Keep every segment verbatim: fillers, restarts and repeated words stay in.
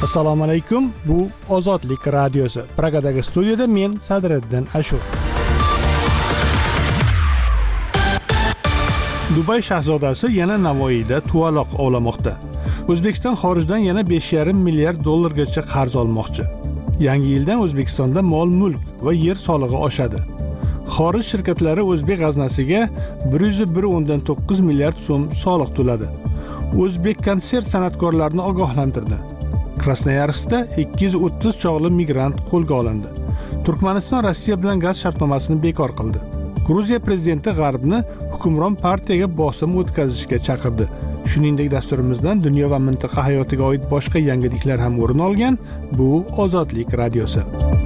Assalomu alaykum. Bu Ozodlik radiosi. Pragadagi studiyada men Sadriddin Ashur. Dubay shahzodasi yana Navoiyda tuvaloq ovlamoqda. O'zbekiston xorijdan yana besh yarim milliard dollargacha qarz olmoqchi. Yangi yildan O'zbekistonda mol-mulk va yer solig'i oshadi. Xorij shirkatlari o'zbek g'aznasiga bir yuz bir o'ndan to'qqiz milliard so'm soliq to'ladi. O'zbek konsert san'atkorlarini ogohlantirdi. Krasnoyarskda ikki yuz o'ttiz chog'li migrant qo'lga olindi. Turkmaniston Rossiya bilan gaz shartnomasini bekor qildi. Gruziya prezidenti G'arbni hukmron partiyaga bosim o'tkazishga chaqirdi. Shuningdek, dasturimizdan dunyo va mintaqa hayotiga oid boshqa yangiliklar ham o'rin olgan. Bu Ozodlik radiosi.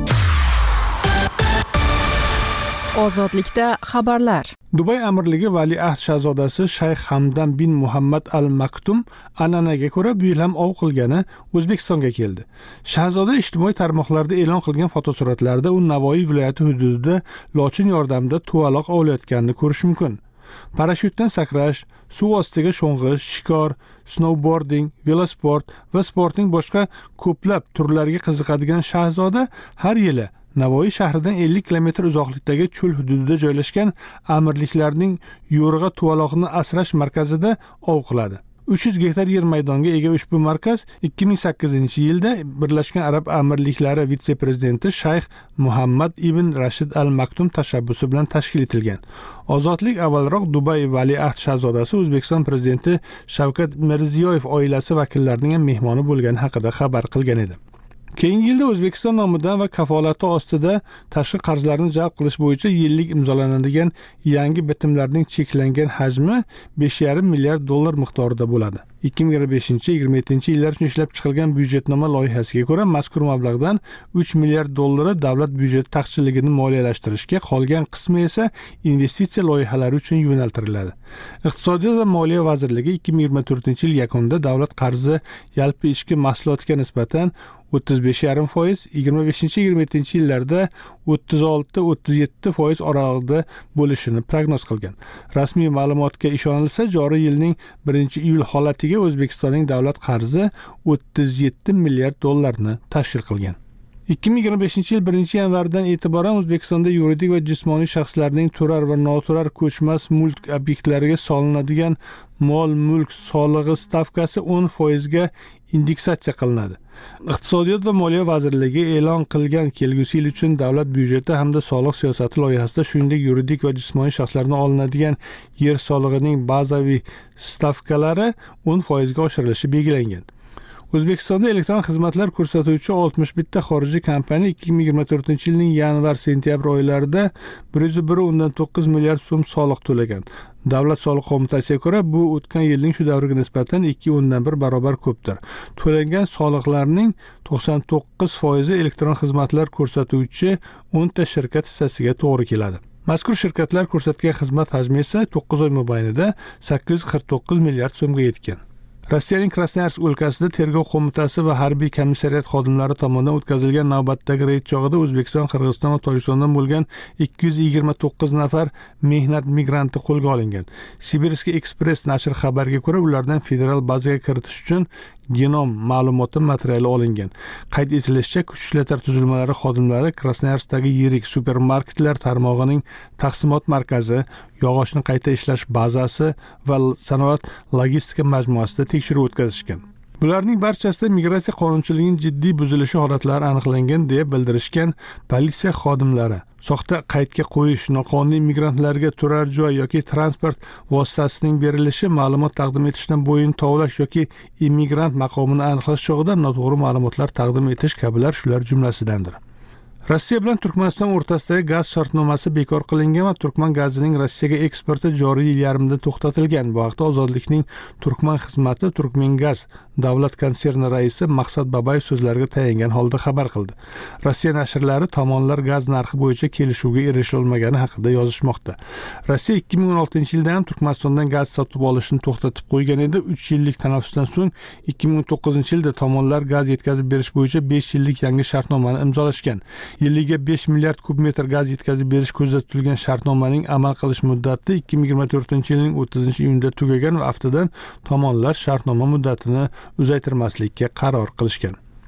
Ozodlikda xabarlar. Dubay amirligi valiahd shahzodasi Shayx Hamdan bin Muhammad Al Maktum an'anaga ko'ra bu yil ham ov qilgani O'zbekistonga keldi. Shahzoda ijtimoiy tarmoqlarda e'lon qilgan fotosuratlarda u Navoiy viloyati hududida lochin yordamida tuvaloq ovlayotganini ko'rish mumkin. Parashyutdan sakrash, suv ostiga sho'ng'ish, shikor, snowboarding, velosport va sportning boshqa ko'plab turlariga qiziqadigan shahzoda har yili Navoiy shahridan ellik kilometr uzoqlikdagi cho'l hududida joylashgan amirliklarning yo'rg'a tuvaloqni asrash markazida ov qiladi. uch yuz gektar yer maydonga ega ushbu markaz ikki ming sakkizinchi yilda Birlashgan Arab Amirliklari vitse-prezidenti Shayx Muhammad ibn Rashid Al Maktum tashabbusi bilan tashkil etilgan. Ozodlik avvalroq Dubay valiahd shahzodasi O'zbekiston prezidenti Shavkat Mirziyoyev oilasi vakillarining ham mehmoni bo'lgani haqida xabar qilgan edi. Keyingi yilda O'zbekiston nomidan va kafolati ostida tashqi qarzlarni jalb qilish bo'yicha yillik imzolanadigan yangi bitimlarning cheklangan hajmi besh yarim milliard dollar miqdorida bo'ladi. ikki ming yigirma beshinchi yigirma yettinchi yillar uchun ishlab chiqilgan byudjetnoma loyihasiga ko'ra mazkur mablag'dan uch milliard dollari davlat byudjeti taqchilligini moliyalashtirishga, qolgan qismi esa investitsiya loyihalari uchun yo'naltiriladi. Iqtisodiyot va moliya vazirligi ikki ming yigirma to'rtinchi yil yakunida davlat qarzi yalpi ichki mahsulotga nisbatan o'ttiz besh yarim foiz, yigirma beshinchi yigirma yettinchi yillarda o'ttiz olti o'ttiz yetti foiz oralig'ida bo'lishini prognoz qilgan. Rasmiy ma'lumotga ishonilsa, joriy yilning birinchi iyul holatiga O'zbekistonning davlat qarzi o'ttiz yetti milliard dollarni tashkil qilgan. ikki ming yigirma beshinchi yil birinchi yanvardan e'tiboran O'zbekistonda yuridik va jismoniy shaxslarning turar va noturar ko'chmas mulk obyektlariga solinadigan mol-mulk solig'i stavkasi o'n foizga indeksatsiya qilinadi. Iqtisodiyot va moliya vazirligi e'lon qilgan kelgusi yil uchun davlat byudjeti hamda soliq siyosati loyihasida shuningdek yuridik va jismoniy shaxslardan olinadigan yer solig'ining bazaviy stavkalari o'n foizga oshirilishi belgilangan. O'zbekistonda elektron xizmatlar ko'rsatuvchi oltmish bitta xorijiy kompaniya ikki ming yigirma to'rtinchi yilning yanvar-sentyabr oylarida bir yuz bir o'ndan to'qqiz milliard so'm soliq to'lagan. Davlat soliq qo'mitasiga ko'ra bu o'tgan yilning shu davriga nisbatan ikki o'ndan bir barobar ko'pdir. To'langan soliqlarning to'qson to'qqiz foizi elektron xizmatlar ko'rsatuvchi o'nta shirkat hissasiga to'g'ri keladi. Mazkur shirkatlar ko'rsatgan xizmat hajmi esa to'qqiz oy mobaynida sakkiz yuz qirq to'qqiz milliard so'mga yetgan. Rossiyaning Krasnoyarsk o'lkasida tergov qo'mitasi va harbiy komissariyat xodimlari tomonidan o'tkazilgan navbatdagi reyd chog'ida O'zbekiston, Qirg'iziston va Tojikistondan bo'lgan ikki yuz yigirma to'qqiz nafar mehnat migranti qo'lga olingan. Sibirskiy Express nashri xabariga ko'ra, ulardan federal bazaga kiritish uchun genom ma'lumoti materiali olingan. Qayd etilishicha, kuch ishlatma tuzilmalari xodimlari Krasnoyarskdagi yirik supermarketlar tarmog'ining taqsimot markazi, yog'ochni qayta ishlash bazasi va sanoat logistika majmuasida tekshiruv o'tkazishgan. Bularning barchasida migratsiya qonunchiligining jiddiy buzilishi holatlari aniqlangan deya bildirishgan politsiya xodimlari. Soxta qaydga qo'yish, noqonuniy migrantlarga turar joy yoki transport vositasining berilishi, ma'lumot taqdim etishdan bo'yin tovlash yoki immigrant maqomini aniqlash chog'ida noto'g'ri ma'lumotlar taqdim etish kabilar shular jumlasidandir. Rossiya bilan Turkmaniston o'rtasidagi gaz shartnomasi bekor qilingan va Turkman gazining Rossiyaga eksporti joriy yil yarimida to'xtatilgan. Bu haqda Ozodlikning Turkman xizmati Turkmengaz davlat konserni raisi Maqsad Babayev so'zlariga tayangan holda xabar qildi. Rossiya nashrlari tomonlar gaz narxi bo'yicha kelishuvga erisha olmagani haqida yozishmoqda. Rossiya ikki ming o'n oltinchi yilda ham Turkmanistondan gaz sotib olishni to'xtatib qo'ygan edi. uch yillik tanaffusdan so'ng ikki ming o'n to'qqizinchi yilda tomonlar gaz yetkazib berish bo'yicha besh yillik yangi shartnomani imzolashgan. Yiliga besh milliard kub metr gaz yetkazib berish ko'zda tutilgan shartnomaning amal qilish muddati ikki ming yigirma to'rtinchi yilning o'ttizinchi iyunida tugagan va aftidan tomonlar shartnoma muddatini uzaytirmaslikka qaror qilishgan.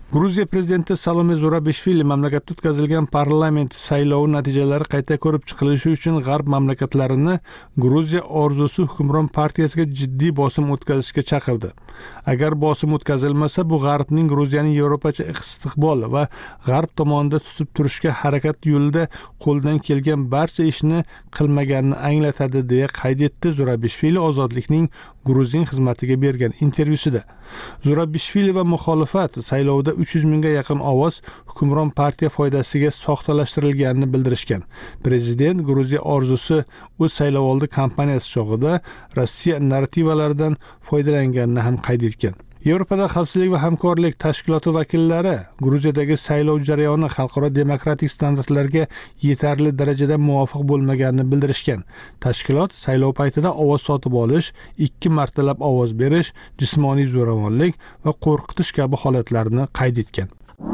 Gruziya prezidenti Salome Zurabishvili mamlakatda o'tkazilgan parlament saylovi natijalari qayta ko'rib chiqilishi uchun g'arb mamlakatlarini Gruziya orzusi hukmron partiyasiga jiddiy bosim o'tkazishga chaqirdi. Agar bosim o'tkazilmasa, bu g'arbning Gruziyaning Yevropacha istiqbol va g'arb tomonida tutib turishga harakat yo'lida qo'ldan kelgan barcha ishni qilmaganini anglatadi, deya qayd etdi Zurabishvili ozodlikning Gruzin xizmatiga bergan intervyusida. Zurabishvili va muxolifat saylovda uch yuz mingga yaqin ovoz hukmron partiya foydasiga soxtalashtirilganini bildirishgan. Prezident Gruziya orzusi o'z saylovoldi kampaniyasi chog'ida Rossiya narrativlaridan foydalanganini ham qayd etgan. Yevropada xavfsizlik va hamkorlik tashkiloti vakillari Gruziyadagi saylov jarayoni xalqaro demokratik standartlarga yetarli darajada muvofiq bo'lmaganini bildirishgan. Tashkilot saylov paytida ovoz sotib olish, ikki martalab ovoz berish, jismoniy zo'ravonlik va qo'rqitish kabi holatlarni qayd etgan.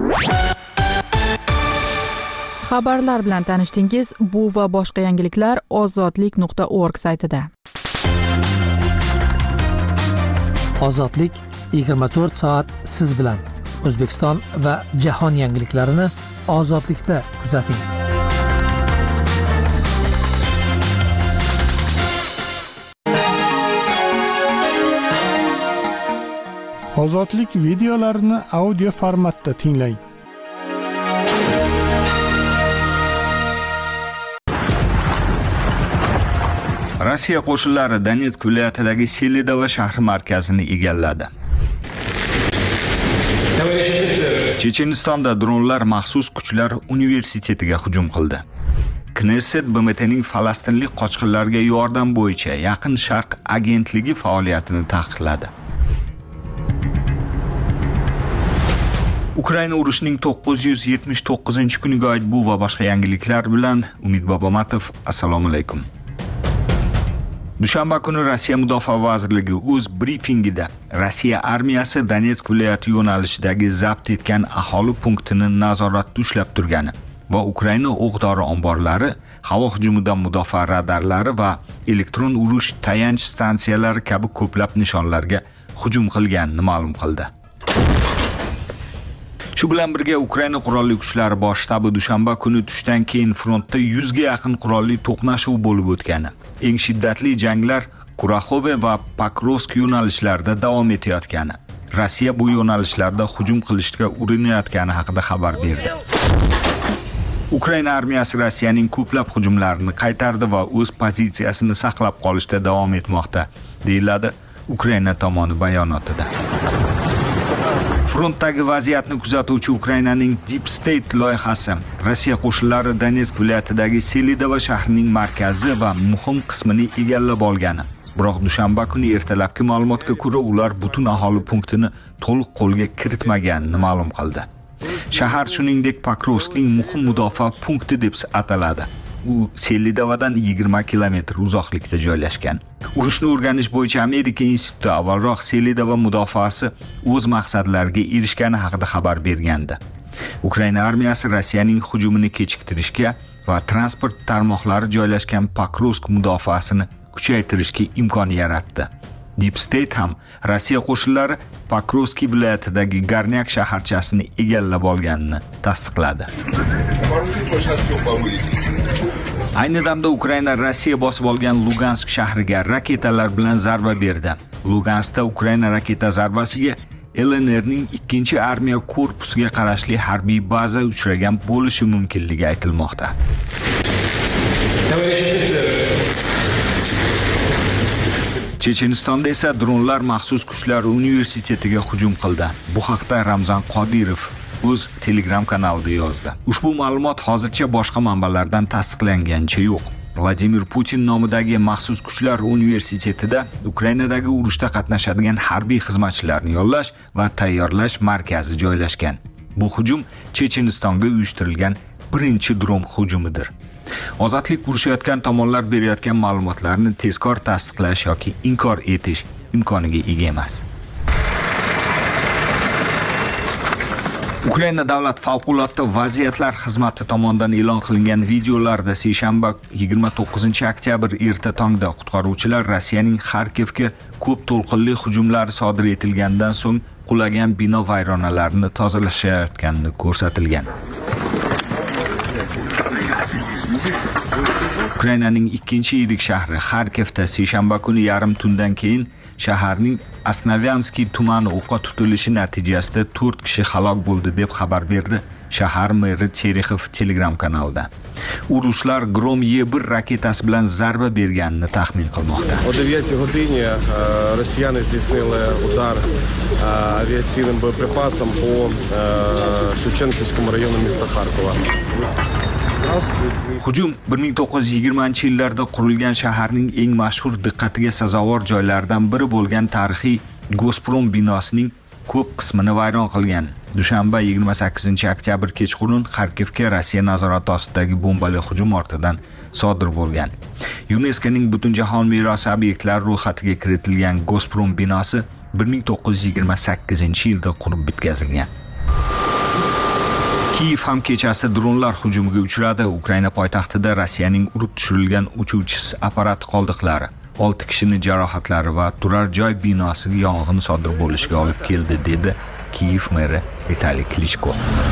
Xabarlar bilan tanishdingiz. Bu va boshqa yangiliklar ozodlik nuqta org saytida. Ozodlik yigirma to'rt soat siz bilan. O'zbekiston va jahon yangiliklarini ozodlikda kuzating. Ozodlik videolarini audio formatda tinglang. Rossiya qo'shinlari Donetsk viloyatidagi Selidova shahri markazini egalladi. Chechenistonda dronlar maxsus kuchlar universitetiga hujum qildi. Knesset B M T'ning falastinlik qochqinlarga yordam bo'yicha Yaqin Sharq agentligi faoliyatini taqiqladi. Ukraina urushining to'qqiz yuz yetmish to'qqizinchi kuniga oid bu va boshqa yangiliklar bilan Umid Bobomatov. Assalomu alaykum. Dushanba kuni Rossiya Mudofaa vazirligi o'z brifingida Rossiya armiyasi Donetsk viloyati yo'nalishidagi zabt etgan aholi punktini nazoratda ushlab turgani va Ukraina o'q-dori omborlari, havo hujumidan mudofaa radarlari va elektron urush tayanch stansiyalari kabi ko'plab nishonlarga hujum qilganini ma'lum qildi. Shu bilan birga Ukraina qurolli kuchlari bosh shtabi dushanba kuni tushdan keyin frontda yuzga yaqin qurolli to'qnashuv bo'lib o'tgani, eng shiddatli janglar Kuraxove va Pokrovsk yo'nalishlarida davom etayotgani, Rossiya bu yo'nalishlarda hujum qilishga urinayotgani haqida xabar berdi. Ukraina armiyasi Rossiyaning ko'plab hujumlarini qaytardi va o'z pozitsiyasini saqlab qolishda davom etmoqda, deyiladi Ukraina tomoni bayonotida. Frontdagi vaziyatni kuzatuvchi Ukrainaning Deep State loyihasi Rossiya qo'shinlari Donetsk viloyatidagi Selidova shahrining markazi va muhim qismini egallab olgani. Biroq dushanba kuni ertalabki ma'lumotga ko'ra ular butun aholi punktini to'liq qo'lga kiritmaganini ma'lum qildi. Shahar shuningdek Pokrovskning muhim mudofaa punkti deb ataladi. U Selidovadan yigirma kilometr uzoqlikda joylashgan. Urushni o'rganish bo'yicha Amerika instituti avvalroq Selidova mudofaasi o'z maqsadlariga erishgani haqida xabar bergandi. Ukraina armiyasi Rossiyaning hujumini kechiktirishga va transport tarmoqlari joylashgan Pokrovsk mudofaasini kuchaytirishga imkon yaratdi. Deep State ham Rossiya qo'shinlari Pokrovsk viloyatidagi Garnyak shaharchasini egallab olganini tasdiqladi. Ayni damda Ukraina Rossiya bosib olgan Lugansk shahriga raketalar bilan zarba berdi. Luganskda Ukraina raketa zarbasiga L N R'ning ikkinchi armiya korpusiga qarashli harbiy baza uchragan bo'lishi mumkinligi aytilmoqda. Chechenistonda esa dronlar maxsus kuchlar universitetiga hujum qildi. Bu haqda Ramzan Qodirov o'z Telegram kanalida yozdi. Ushbu ma'lumot hozircha boshqa manbalardan tasdiqlanganicha yo'q. Vladimir Putin nomidagi maxsus kuchlar universitetida Ukrainadagi urushda qatnashadigan harbiy xizmatchilarni yollash va tayyorlash markazi joylashgan. Bu hujum Chechenistonga uyushtirilgan birinchi dron hujumidir. Ozodlik urushayotgan tomonlar berayotgan ma'lumotlarni tezkor tasdiqlash yoki inkor etish imkoniga ega emas. Ukraina davlat favqulodda vaziyatlar xizmati tomonidan e'lon qilingan videolarda seshanba yigirma to'qqizinchi oktyabr erta tongda qutqaruvchilar Rossiyaning Xarkivga ko'p to'lqinli hujumlar sodir etilgandan so'ng qulagan bino vayronalarini tozalashayotganini ko'rsatilgan. Ukrainaning ikkinchi yirik shahri Xarkivda seshanba kuni yarim tundan keyin shaharning Asnavyanskiy tumani o'qqa tutilishi natijasida to'rt kishi halok bo'ldi deb xabar berdi shahar meri Terexov Telegram kanalida. U ruslar Grom E bir raketasi bilan zarba berganini taxmin qilmoqda. О дев'ятій годині росіяни здійснили удар авіаційним боєприпасом по Шевченківському району міста Харкова. Hujum bir ming to'qqiz yuz yigirmanchi yillarda qurilgan shaharning eng mashhur diqqatiga sazovor joylaridan biri bo'lgan tarixiy Gazprom binosining ko'p qismini vayron qilgan. Dushanba yigirma sakkizinchi oktyabr kechqurun Xarkivga Rossiya nazorati ostidagi bombali hujum ortidan sodir bo'lgan. UNESCOning Butunjahon merosi obyektlari ro'yxatiga kiritilgan Gazprom binosi bir ming to'qqiz yuz yigirma sakkizinchi yilda qurib bitkazilgan. Kiyev ham kechasi dronlar hujumiga uchradi. Ukraina poytaxtida Rossiyaning urib tushirilgan uchuvchisiz apparat qoldiqlari olti kishining jarohatlari va turar joy binosiga yong'in sodir bo'lishiga olib keldi, dedi Kiyev meri Vitaliy Klitschko.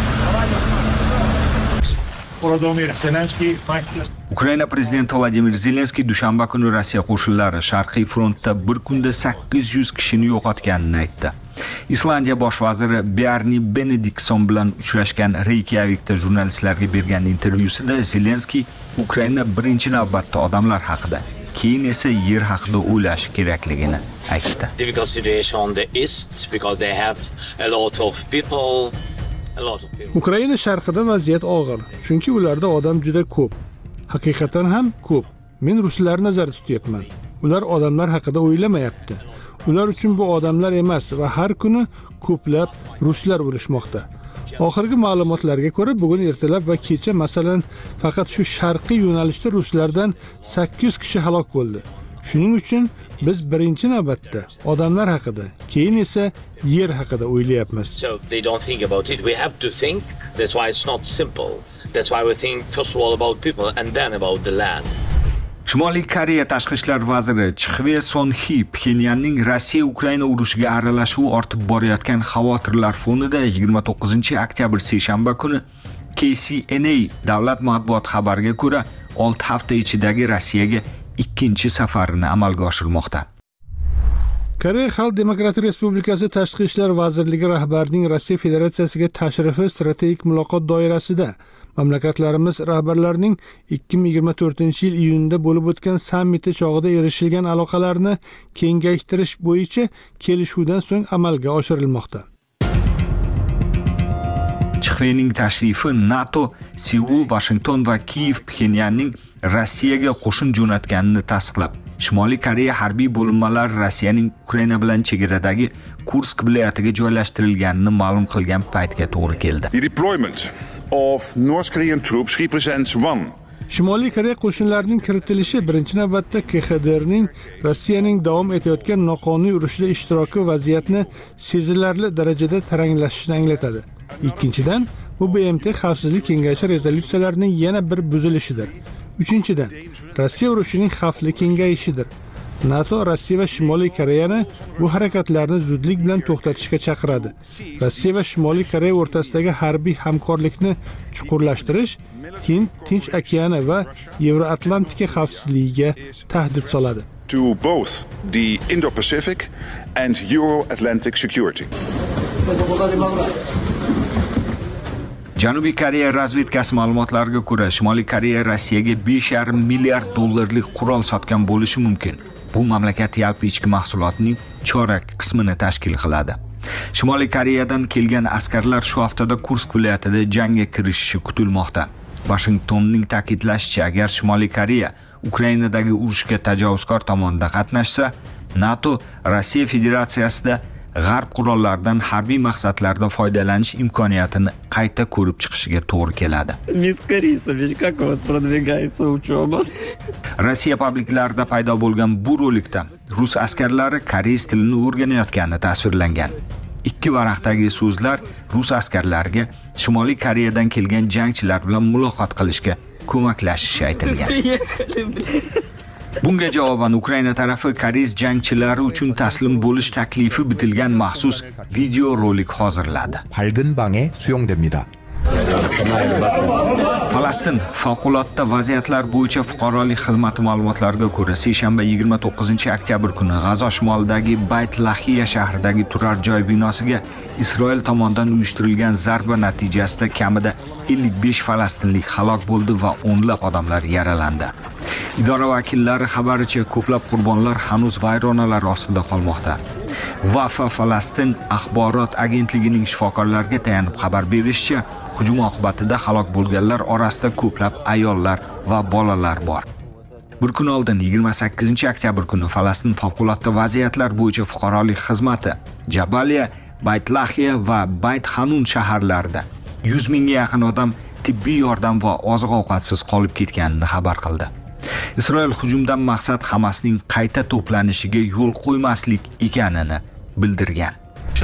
Ukraina prezidenti Vladimir Zelenskiy dushanba kuni Rossiya qo'shinlari Sharqiy frontda bir kunda sakkiz yuz kishini yo'qotganini aytdi. Islandiya bosh vaziri Bjarni Benediktsson bilan uchrashgan Reykjavikda jurnalistlarga bergan intervyusida Zelenskiy Ukraina birinchi navbatda odamlar haqida, keyin esa yer haqida o'ylash kerakligini aytdi. Difficult situation on the east because they have a lot of people. Ukraina sharqida vaziyat og'ir, chunki ularda odam juda ko'p. Haqiqatan ham ko'p. Men ruslarni nazarda tutyapman. Ular odamlar haqida o'ylamayapti. Ular uchun bu odamlar emas va har kuni ko'plab ruslar o'lishmoqda. Oxirgi ma'lumotlarga ko'ra, bugun ertalab va kecha masalan faqat shu sharqiy yo'nalishda ruslardan sakkiz yuz kishi halok bo'ldi. Shuning uchun biz birinchi navbatda odamlar haqida, keyin esa yer haqida o'ylayapmiz. So they don't think about it. We have to think. That's why it's not simple. That's why we think first of all about people and then about the land. Shimoliy Koreya tashqi ishlar vaziri Chxve Son-Hi Pxenyanning Rossiya Ukraina urushiga aralashuvi ortib borayotgan xavotirlar fonida yigirma to'qqizinchi oktyabr seshanba kuni K C N A davlat matbuot xabariga ko'ra olti hafta ichidagi Rossiyaga ikkinchi safarini amalga oshirmoqda. Koreya Xalq Demokratik Respublikasi Tashqi ishlar vazirligi rahbarining Rossiya Federatsiyasiga tashrifi strategik muloqot doirasida mamlakatlarimiz rahbarlarining ikki ming yigirma to'rtinchi yil iyunida bo'lib o'tgan sammiti chog'ida erishilgan aloqalarni kengaytirish bo'yicha kelishuvdan so'ng amalga oshirilmoqda. Chxvening tashrifi NATO, Seul, Washington va Kiyev Pxenyanning Rossiyaga qo'shin jo'natganini tasdiqlab, Shimoliy Koreya harbiy bo'linmalari Rossiyaning Ukraina bilan chegaradagi Kursk viloyatiga joylashtirilganini ma'lum qilgan paytga to'g'ri keldi. The deployment of North Korean troops represents one. Shimoliy Koreya qo'shinlarining kiritilishi birinchi navbatda K X D Rning Rossiyaning davom etayotgan noqonuniy urushda ishtiroki vaziyatni sezilarli darajada taranglashishini anglatadi. Ikkinchidan, bu B M T xavfsizlik kengashi rezolyutsiyalarining yana bir buzilishidir. Uchinchidan, Rossiya urushining xavfli kengayishidir. NATO Rossiya va Shimoliy Koreyani bu harakatlarni zudlik bilan to'xtatishga chaqiradi. Rossiya va Shimoliy Koreya o'rtasidagi harbiy hamkorlikni chuqurlashtirish Hind Tinch okeani va Yevroatlantika xavfsizligiga tahdid soladi. To both the Indo-Pacific and Euro-Atlantic security. Janubiy Koreya razvedkasi ma'lumotlariga ko'ra, Shimoliy Koreya Rossiyaga besh yarim milliard dollarlik qurol sotgan bo'lishi mumkin. Bu mamlakat yalpi ichki mahsulotining chorak qismini tashkil qiladi. Shimoliy Koreyadan kelgan askarlar shu haftada Kursk viloyatida jangga kirishishi kutilmoqda. Washingtonning ta'kidlashicha, agar Shimoliy Koreya Ukrainadagi urushga tajovuzkor tomonda qatnashsa, NATO Rossiya Federatsiyasida g'arb qurollaridan harbiy maqsadlarda foydalanish imkoniyatini qayta ko'rib chiqishiga to'g'ri keladi. Rossiya publiklarida paydo bo'lgan bu rolikda rus askarlari koreys tilini o'rganayotgani tasvirlangan. ikki varaqdagi so'zlar rus askarlariga Shimoliy Koreyadan kelgan jangchilar bilan muloqot qilishga ko'maklashishi aytilgan. Bunga javoban Ukraina tarafi koreys jangchilari uchun taslim bo'lish taklifi bitilgan maxsus video rolik hozirladi. 밝은 방에 수용됩니다. Falastin favqulodda vaziyatlar bo'yicha fuqarolik xizmati ma'lumotlariga ko'ra, seshanba yigirma to'qqizinchi oktyabr kuni G'azo shimolidagi Bayt Lahiya shahridagi turar joy binosiga Isroil tomonidan uyushtirilgan zarba natijasida kamida ellik besh falastinlik halok bo'ldi va o'nlab odamlar yaralandi. Idora vakillari xabaricha ko'plab qurbonlar hanuz vayronalar ostida qolmoqda. Vafa Falastin axborot agentligining shifokorlarga tayanib xabar berishicha, hujum oqibatida halok bo'lganlar orasida ko'plab ayollar va bolalar bor. Bir kun oldin yigirma sakkizinchi oktyabr kuni Falastin favqulodda vaziyatlar bo'yicha fuqarolik xizmati Jabaliya, Bayt Lahiya va Bayt Hanun shaharlarida yuz mingga yaqin odam tibbiy yordam va oziq-ovqatsiz qolib ketganini xabar qildi. Isroil hujumdan maqsad Hamasning qayta to'planishiga yo'l qo'ymaslik ekanini bildirgan.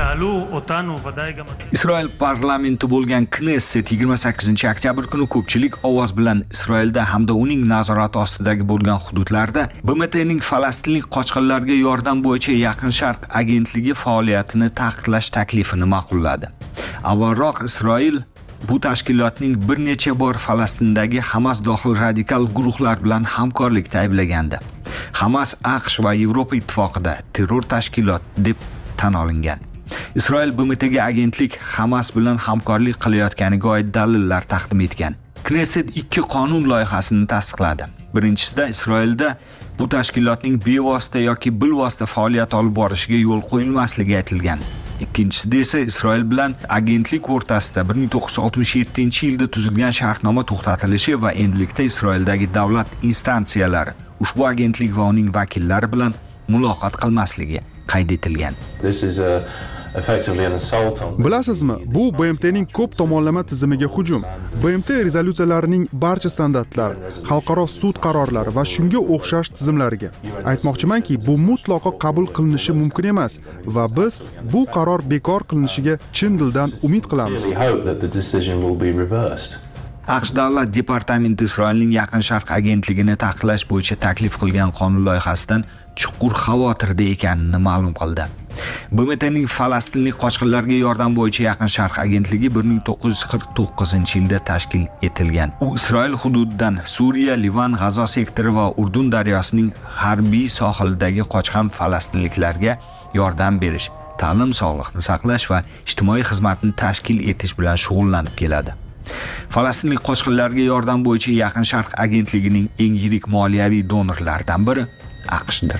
Isroil parlamenti bo'lgan Knesset yigirma sakkizinchi oktyabr kuni ko'pchilik ovoz bilan Isroilda hamda uning nazorati ostidagi bo'lgan hududlarda B M T'ning falastinlik qochqinlarga yordam bo'yicha Yaqin Sharq agentligi faoliyatini taqiqlash taklifini ma'qulladi. Avvalroq Isroil bu tashkilotning bir necha bor Falastindagi Hamas dohil radikal guruhlar bilan hamkorlikda ayblagandi. Hamas AQSh va Yevropa ittifoqida terror tashkilot deb tan olingan. Isroil B M T'ga agentlik Hamas bilan hamkorlik qilayotganiga oid dalillar taqdim etgan. Knesset ikki qonun loyihasini tasdiqladi. Birinchisida Isroilda bu tashkilotning bevosita yoki bilvosita faoliyat olib borishiga yo'l qo'yilmasligi aytilgan. Ikkinchisida esa Isroil bilan agentlik o'rtasida bir ming to'qqiz yuz oltmish yettinchi yilda tuzilgan shartnoma to'xtatilishi va endilikda Isroildagi davlat instansiyalari ushbu agentlik va uning vakillari bilan muloqot qilmasligi qayd etilgan. Bilasizmi, bu B M T'ning ko'p tomonlama tizimiga hujum. B M T rezolyutsiyalarining barcha standartlar, xalqaro sud qarorlari va shunga o'xshash tizimlariga. Aytmoqchimanki, bu mutlaqo qabul qilinishi mumkin emas va biz bu qaror bekor qilinishiga chin dildan umid qilamiz. AQSh Davlat departamenti Isroilning Yaqin Sharq agentligini taqiqlash bo'yicha taklif qilgan qonun loyihasidan chuqur xavotirda ekanini ma'lum qildi. B M T'ning falastinlik qochqinlarga yordam bo'yicha Yaqin Sharq agentligi bir ming to'qqiz yuz qirq to'qqizinchi yilda tashkil etilgan. U Isroil hududidan Suriya, Livan, G'azo sektori va Urdun daryosining harbiy sohilidagi qochqin falastinliklarga yordam berish, ta'lim, sog'liqni saqlash va ijtimoiy xizmatni tashkil etish bilan shug'ullanib keladi. Falastinlik qochqinlarga yordam bo'yicha Yaqin Sharq agentligining eng yirik moliyaviy donorlaridan biri AQShdir.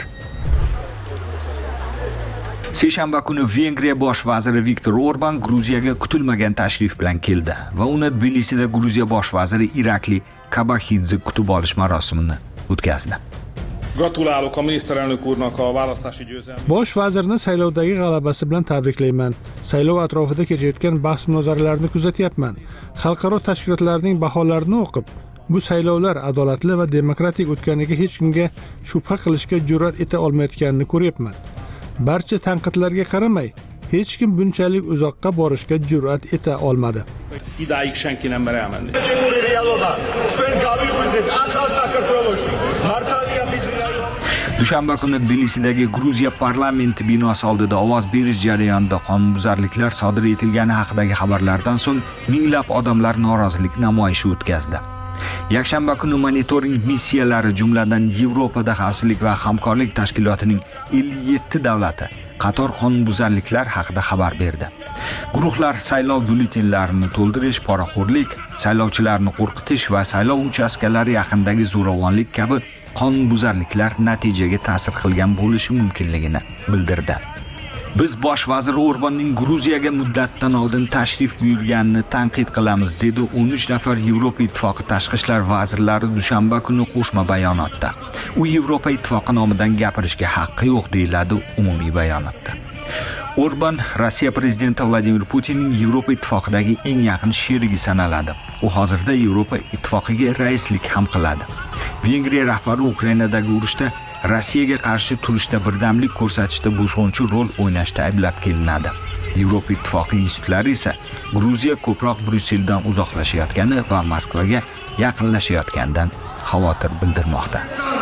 Seshanba kuni Vengriya bosh vaziri Viktor Orban Gruziyaga kutilmagan tashrif bilan keldi va uni Tbilisida Gruziya bosh vaziri Irakli Kabaxidze kutib olish marosimini o'tkazdi. Gratulálok a miniszterelnök úrnak a választási győzelmét. Bosh vazirni saylovdagi g'alabasi bilan tabriklayman. Saylov atrofida kechayotgan bahs-munozaralarni kuzatyapman. Xalqaro tashkilotlarning baholarini o'qib, bu saylovlar adolatli va demokratik o'tganiga hech kimga shubha qilishga jur'at eta olmayotganini ko'ryapman. Barcha tanqidlarga qaramay, hech kim bunchalik uzoqqa borishga jur'at eta olmadi. Idáig senki nem mer elmenni. Dushanba kuni Tbilisidagi Gruziya parlamenti binosi oldida ovoz berish jarayonida qonunbuzarliklar sodir etilgani haqidagi xabarlardan so'ng minglab odamlar norozilik namoyishi o'tkazdi. Yakshanba kuni monitoring missiyalari, jumladan Yevropada xavfsizlik va hamkorlik tashkilotining ellik yetti davlati qator qonunbuzarliklar haqida xabar berdi. Guruhlar saylov byulletenlarini to'ldirish, poraxo'rlik, saylovchilarni qo'rqitish va saylov uchastkalari yaqinidagi zo'ravonlik kabi qonunbuzarliklar natijaga ta'sir qilgan bo'lishi mumkinligini bildirdi. Biz bosh vazir Orbanning Gruziyaga muddatdan oldin tashrif buyurganini tanqid qilamiz, dedi o'n uch nafar Yevropa ittifoqi tashqi ishlar vazirlari dushanba kuni qo'shma bayonotda. U Yevropa ittifoqi nomidan gapirishga haqqi yo'q, deyiladi umumiy bayonotda. Orban Rossiya prezidenti Vladimir Putinning Yevropa ittifoqidagi eng yaqin sherigi sanaladi. U hozirda Yevropa ittifoqiga raislik ham qiladi. Vengriya rahbari Ukrainadagi urushda Rossiyaga qarshi turishda birdamlik ko'rsatishda buzg'unchi rol o'ynashda ayblab kelinadi. Yevropa Ittifoqi institutlari esa Gruziya ko'proq Bryusseldan uzoqlashayotgani va Moskvaga yaqinlashayotganidan xavotir bildirmoqda.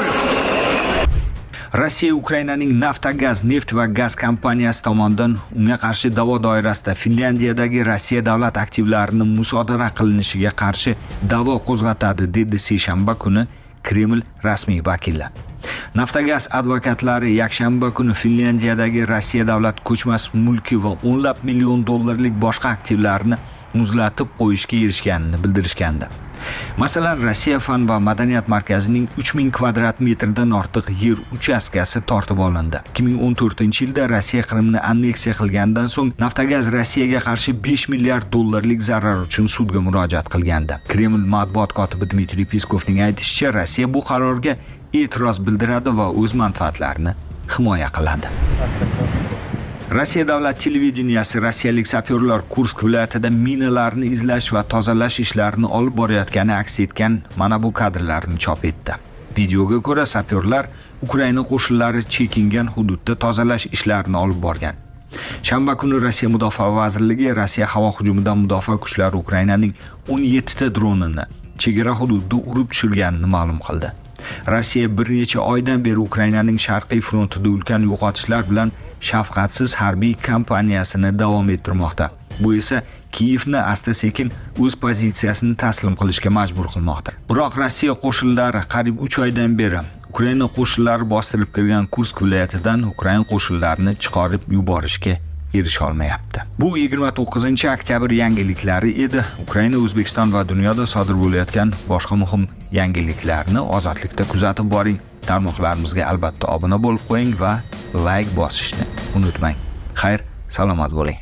Rossiya Ukrainaning Naftogaz neft va gaz kompaniyasi tomonidan unga qarshi da'vo doirasida Finlyandiyadagi Rossiya davlat aktivlarini musodara qilinishiga qarshi da'vo qo'zg'atadi, dedi seshanba kuni Kreml rasmiy vakili. Naftogaz advokatlari yakshanba kuni Finlyandiyadagi Rossiya davlat ko'chmas mulki va o'nlab million dollarlik boshqa aktivlarni muzlatib qo'yishga erishganini bildirishgandi. Masalan, Rossiya fan va madaniyat markazining uch ming kvadrat metrdan ortiq yer uchastkasi tortib olindi. ikki ming o'n to'rtinchi yilda Rossiya Qrimni anneksiya qilgandan so'ng Naftogaz Rossiyaga qarshi besh milliard dollarlik zarar uchun sudga murojaat qilgandi. Kreml matbuot kotibi Dmitriy Peskovning aytishicha, Rossiya bu qarorga e'tiroz bildiradi va o'z manfaatlarini himoya qiladi. Rossiya davlat televideniyasi rossiyalik sapyorlar Kursk viloyatida minalarni izlash va tozalash ishlarini olib borayotgani aks etgan mana bu kadrlarni chop etdi. Videoga ko'ra, sapyorlar Ukraina qo'shinlari chekingan hududda tozalash ishlarini olib borgan. Shanba kuni Rossiya Mudofaa vazirligi Rossiya havo hujumidan mudofaa kuchlari Ukrainaning o'n yettita dronini chegara hududda urib tushirganini ma'lum qildi. Rossiya bir necha oydan beri Ukrainaning sharqiy frontida ulkan yo'qotishlar bilan shafqatsiz harbiy kampaniyasini davom ettirmoqda. Bu esa Kiyevni asta-sekin o'z pozitsiyasini taslim qilishga majbur qilmoqda. Biroq Rossiya qo'shinlari qariyb uch oydan beri Ukraina qo'shinlari bostirib kirgan Kursk viloyatidan Ukraina qo'shinlarini chiqarib yuborishga erisha olmayapti. Bu yigirma to'qqizinchi oktyabr yangiliklari edi. Ukraina, O'zbekiston va dunyoda sodir bo'layotgan boshqa muhim yangiliklarni ozodlikda kuzatib boring. Tarmoqlarimizga albatta obuna bo'lib qo'ying va like bosishni unutmang. Xayr, salomat bo'ling.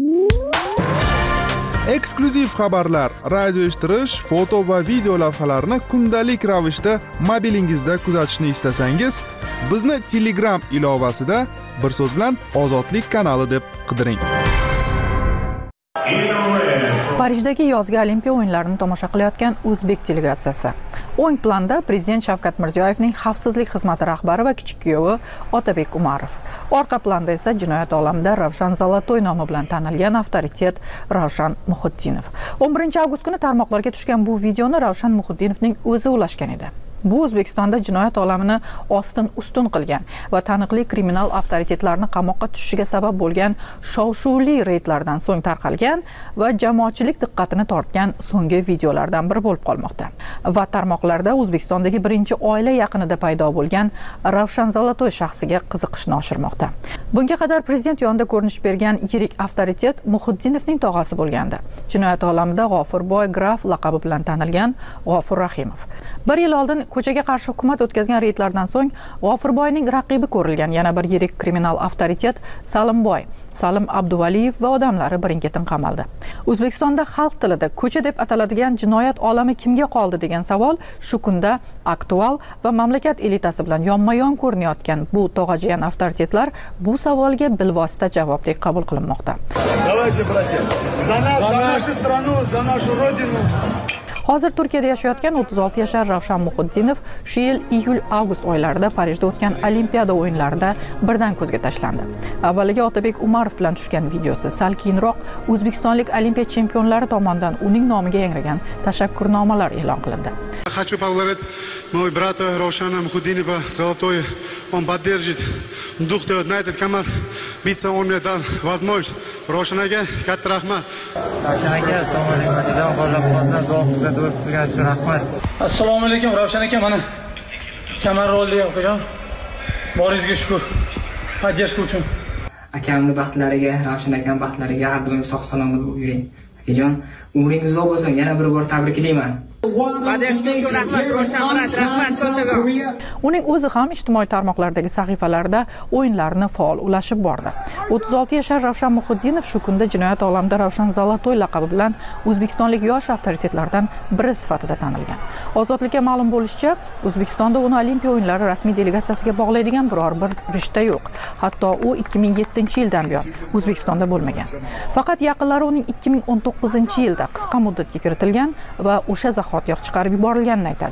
Eksklyuziv xabarlar, radio eshittirish, foto va video lavhalarni kundalik ravishda mobilingizda kuzatishni istasangiz, bizni Telegram ilovasida bir so'z bilan Ozodlik kanali deb qidiring. Parijdagi yozgi Olimpiya o'yinlarini tomosha qilayotgan o'zbek delegatsiyasi. O'ng planda prezident Shavkat Mirziyoyevning xavfsizlik xizmati rahbari va kichik kuyovi Otabek Umarov. Orqa planda esa jinoyat olamida Ravshan Zolotoy nomi bilan tanilgan avtoritet Ravshan Muhiddinov. o'n birinchi avgust kuni tarmoqlarga tushgan bu videoni Ravshan Muhiddinovning o'zi ulashgan edi. Bu O'zbekistonda jinoyat olamini ostin ustun qilgan va taniqli kriminal avtoritetlarni qamoqqa tushishiga sabab bo'lgan shov-shuvli reydlardan so'ng tarqalgan va jamoatchilik diqqatini tortgan so'nggi videolardan biri bo'lib qolmoqda. Va tarmoqlarda O'zbekistondagi birinchi oila yaqinida paydo bo'lgan Ravshan Zolotoy shaxsiga qiziqishni oshirmoqda. Bunga qadar prezident yonida ko'rinish bergan yirik avtoritet Muhiddinovning tog'asi bo'lgandi. Jinoyat olamida G'ofurboy graf laqabi bilan tanilgan G'ofur Rahimov. Bir yil oldin ko'chaga qarshi hukumat o'tkazgan reydlardan so'ng G'ofurboyning raqibi ko'rilgan yana bir yirik kriminal avtoritet Salimboy, Salim Abduvaliyev va odamlari birin-ketin qamaldi. O'zbekistonda xalq tilida ko'cha deb ataladigan jinoyat olami kimga qoldi degan savol shu kunda aktual va mamlakat elitasi bilan yonma-yon ko'rinayotgan bu tog'ajiyan avtoritetlar bu savolga bilvosita javobdek qabul qilinmoqda. Давайте, братья, за нас, за нашу страну, за нашу родину. Hozir Turkiyada yashayotgan o'ttiz olti yashar Ravshan Muhiddinov shu yil iyul-avgust oylarida Parijda o'tgan Olimpiada o'yinlarida birdan ko'zga tashlandi. Avvaliga Otabek Umarov bilan tushgan videosi, sal keyinroq O'zbekistonlik Olimpiya chempionlari tomonidan uning nomiga yangragan tashakkurnomalar e'lon qilindi. Хочу поблагодарить моего брата Равшана Мухиддинова Золотой. Он поддержит дух на этот камер. Биться он мне дал возможность. Равшанаga katta rahmat. Ravshan aka, assalomu alaykum. Hozir qolgan duoga duo qilganingiz uchun rahmat. Assalomu alaykum Ravshan aka, mana kamar rolli okajon. Boringizga shukr. Podдержка uchun. Akamning baxtlariga, Ravshan akaning baxtlariga har doim sog' salomat yuring. Akajon, umringiz uzoq bo'lsin. Yana bir bor tabriklayman. Uning o'zi ham ijtimoiy tarmoqlardagi sahifalarida o'yinlarni faol ulashib bordi. o'ttiz olti yashar Ravshan Muhiddinov shu kunda jinoyat olamida Ravshan Zolotoy laqabi bilan O'zbekistonlik yosh avtoritetlardan biri sifatida tanilgan. Ozodlikka ma'lum bo'lishicha, O'zbekistonda uni Olimpiya o'yinlari rasmiy delegatsiyasiga bog'laydigan biror bir rishta yo'q. Hatto u ikki ming yettinchi yildan buyon O'zbekistonda bo'lmagan. Faqat yaqinlari uning ikki ming o'n to'qqizinchi yilda qisqa muddatga kiritilgan va o'sha zahotiyoq chiqarib yuborilganini aytadi.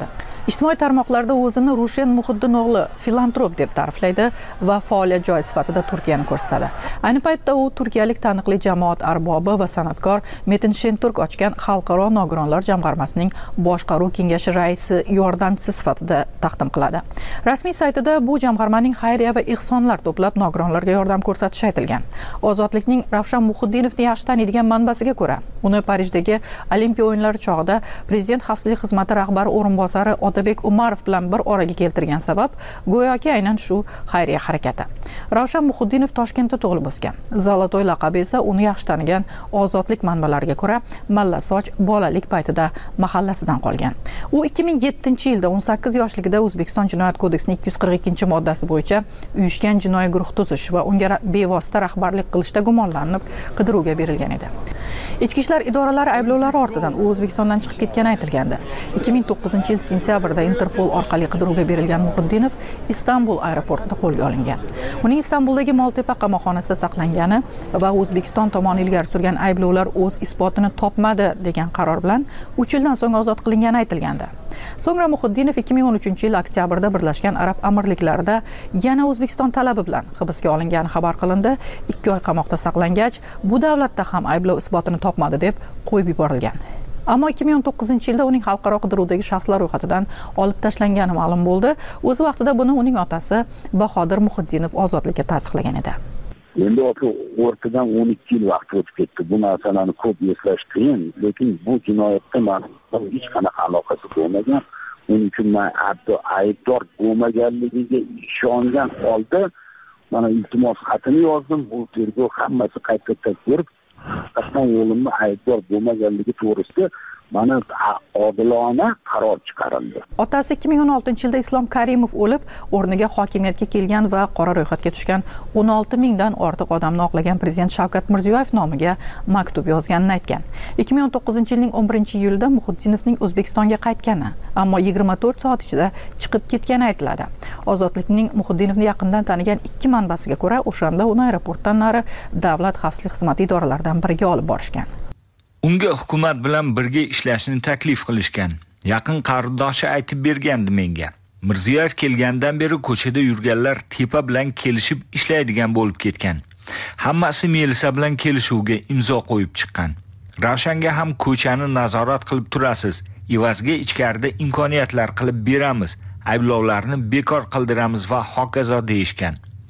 Ijtimoiy tarmoqlarda o'zini Rushen Muhiddin-o'g'li filantrop deb ta'riflaydi va faoliyat joyi sifatida Turkiyani ko'rsatadi. Ayni paytda u turkiyalik taniqli jamoat arbobi va san'atkor Metin Shenturk ochgan Xalqaro nogironlar jamg'armasining boshqaruv kengashi raisi yordamchisi sifatida taqdim qiladi. Rasmiy saytida bu jamg'armaning xayriya va ehsonlar to'plab nogironlarga yordam ko'rsatishi aytilgan. Ozodlikning Ravshan Muhiddinovni yaxshi taniydigan manbasiga ko'ra, uni Parijdagi Olimpiya o'yinlari chog'ida prezident xavfsizlik xizmati rahbari o'rinbosari Otabek Umarov bilan bir oraga keltirgan sabab go'yoki aynan shu xayriya harakati. Ravshan Muhiddinov Toshkentda tug'ilib o'sgan. Zolotoy laqabi esa uni yaxshi tanigan ozodlik manbalariga ko'ra Mallasoch bolalik paytida mahallasidan qolgan. U ikki ming yettinchi yilda o'n sakkiz yoshligida O'zbekiston Jinoyat kodeksining ikki yuz qirq ikkinchi moddasi bo'yicha uyushgan jinoiy guruh tuzish va unga bevosita rahbarlik qilishda gumonlanib qidiruvga berilgan edi. Ichki ishlar idoralari ayblovlari ortidan u O'zbekistondan chiqib ketgani aytilgandi. ikki ming to'qqizinchi yil sentyabrda Interpol orqali qidiruvga berilgan Muhiddinov Istanbul aeroportida qo'lga olingan. Uning Istanbuldagi Moltepa qamoqxonasida saqlangani va O'zbekiston tomoni ilgari surgan ayblovlar o'z isbotini topmadi degan qaror bilan uch yildan so'ng ozod qilingani aytilgandi. So'ngra Muhiddinov ikki ming o'n uchinchi yil oktyabrda Birlashgan Arab Amirliklarida yana O'zbekiston talabi bilan hibsga olingani xabar qilindi. ikki oy qamoqda saqlangach, bu davlatda ham ayblov isbotini topmadi deb qo'yib yuborilgan. Ammo ikki ming o'n to'qqizinchi yilda uning xalqaro qidiruvdagi shaxslar ro'yxatidan olib tashlangani ma'lum bo'ldi. O'z vaqtida buni uning otasi Bahodir Muhiddinov ozodlikka tasdiqlagan edi. Endi o'rtadan o'n ikki yil vaqt o'tib ketdi. Bu narsalarni ko'p eslash qiyin, lekin bu jinoyatda ma'lum hech qanaqa aloqasi bo'lmagan. Uning uchun men aybdor bo'lmaganligiga ishongan holda mana iltimos xatini yozdim. Bu tergov hammasi qayta-qayta ko'rib, qatnan o'g'limni aybdor bo'lmaganligi to'g'risida mana odilona qaror chiqarildi. Otasi ikki ming o'n oltinchi yilda Islom Karimov o'lib, o'rniga hokimiyatga kelgan va qora ro'yxatga tushgan o'n olti mingdan ortiq odamni oqlagan prezident Shavkat Mirziyoyev nomiga maktub yozganini aytgan. ikki ming o'n to'qqizinchi yilning o'n birinchi iyulida Muhiddinovning O'zbekistonga qaytgani, ammo yigirma to'rt soat ichida chiqib ketgani aytiladi. Ozodlikning Muhiddinovni yaqindan tanigan ikki manbasiga ko'ra, o'shanda uni aeroportdan nari davlat xavfsizlik xizmati idoralaridan biriga olib borishgan. Unga hukumat bilan birga ishlashni taklif qilishgan. Yaqin qarindoshi aytib bergandi menga. Mirziyoyev kelgandan beri ko'chada yurganlar tepa bilan kelishib ishlaydigan bo'lib ketgan. Hammasi Melisa bilan kelishuvga imzo qo'yib chiqqan. Ravshanga ham ko'chani nazorat qilib turasiz. Evaziga ichkarida imkoniyatlar qilib beramiz. Ayblovlarni bekor qildiramiz va hokazo deyishgan.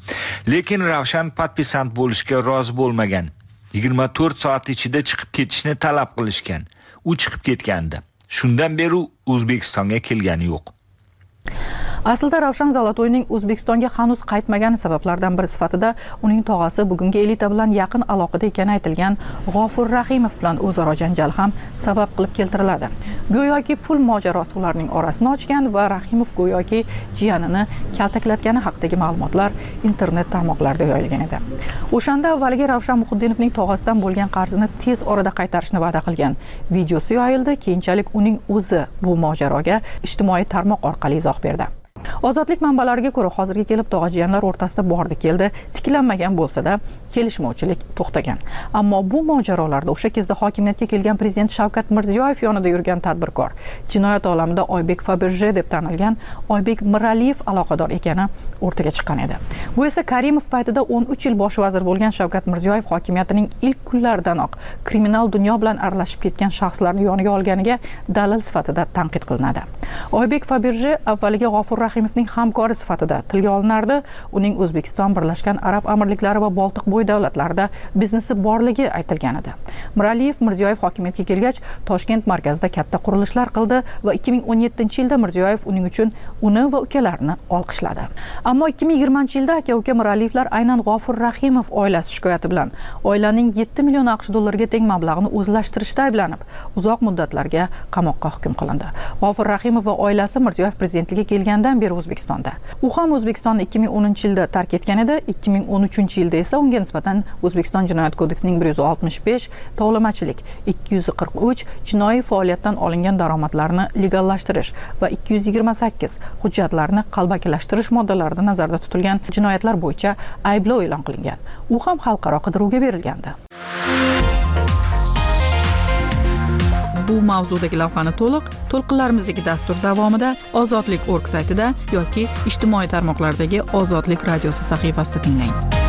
Lekin Ravshan patpisant bo'lishga rozi bo'lmagan. yigirma to'rt soat ichida chiqib ketishni talab qilishgan. U chiqib ketgandi. Shundan beri O'zbekistonga kelgani yo'q. Aslida Ravshan Zolotoyning O'zbekistonga hanuz qaytmagani sabablardan biri sifatida uning tog'asi bugungi elita bilan yaqin aloqada ekani aytilgan G'ofur Rahimov bilan o'zaro janjal ham sabab qilib keltiriladi. Go'yoki pul mojarosi ularning orasini ochgan va Rahimov go'yoki jiyanini kaltaklatgani haqidagi ma'lumotlar internet tarmoqlarida yoyilgan edi. O'shanda avvaliga Ravshan Muhiddinovning tog'asidan bo'lgan qarzini tez orada qaytarishni va'da qilgan videosi yoyildi. Keyinchalik uning o'zi bu mojaroga ijtimoiy tarmoq orqali izoh berdi. Ozodlik manbalariga ko'ra, hozirga kelib tog'a-jiyanlar o'rtasida bordi keldi, tiklanmagan bo'lsa-da, kelishmovchilik to'xtagan. Ammo bu mojarolarda o'sha kezda hokimiyatga kelgan prezident Shavkat Mirziyoyev yonida yurgan tadbirkor, jinoyat olamida Oybek Faberje deb tanilgan Oybek Miraliyev aloqador ekani o'rtaga chiqqan edi. Bu esa Karimov paytida o'n uch yil bosh vazir bo'lgan Shavkat Mirziyoyev hokimiyatining ilk kunlaridanoq kriminal dunyo bilan aralashib ketgan shaxslarni yoniga olganiga dalil sifatida tanqid qilinadi. Oybek Faberje avvaliga G'ofur Rahimovning hamkori sifatida tilga olinardi. Uning O'zbekiston, Birlashgan Arab Amirliklari va Boltiqbo'yi davlatlarida biznesi borligi aytilgan edi. Miraliyev Mirziyoyev hokimiyatga kelgach, Toshkent markazida katta qurilishlar qildi va ikki ming o'n yettinchi yilda Mirziyoyev uning uchun uni va ukalarini olqishladi. Ammo ikki ming yigirmanchi yilda aka-uka Miraliyevlar aynan G'ofur Rahimov oilasi shikoyati bilan oilaning yetti million AQSh dollariga teng mablag'ini o'zlashtirishda ayblanib, uzoq muddatlarga qamoqqa hukm qilindi. G'ofur Rahimov va oilasi Mirziyoyev prezidentligiga kelgandan beri O'zbekistonda. U ham O'zbekistonni ikki ming o'ninchi yilda tark etgan edi. ikki ming o'n uchinchi yilda esa unga nisbatan O'zbekiston Jinoyat kodeksining bir yuz oltmish besh, tovlamachilik, ikki yuz qirq uch, jinoiy faoliyatdan olingan daromadlarni legallashtirish va ikki yuz yigirma sakkiz hujjatlarni qalbakilashtirish moddalarida nazarda tutilgan jinoyatlar bo'yicha ayblov e'lon qilingan. U ham xalqaro qidiruvga berilgandi. bu mavzudagi lavhani to'liq to'lqinlarimizdagi dastur davomida Ozodlik nokta org saytida yoki ijtimoiy tarmoqlardagi Ozodlik radiosi sahifasida tinglang.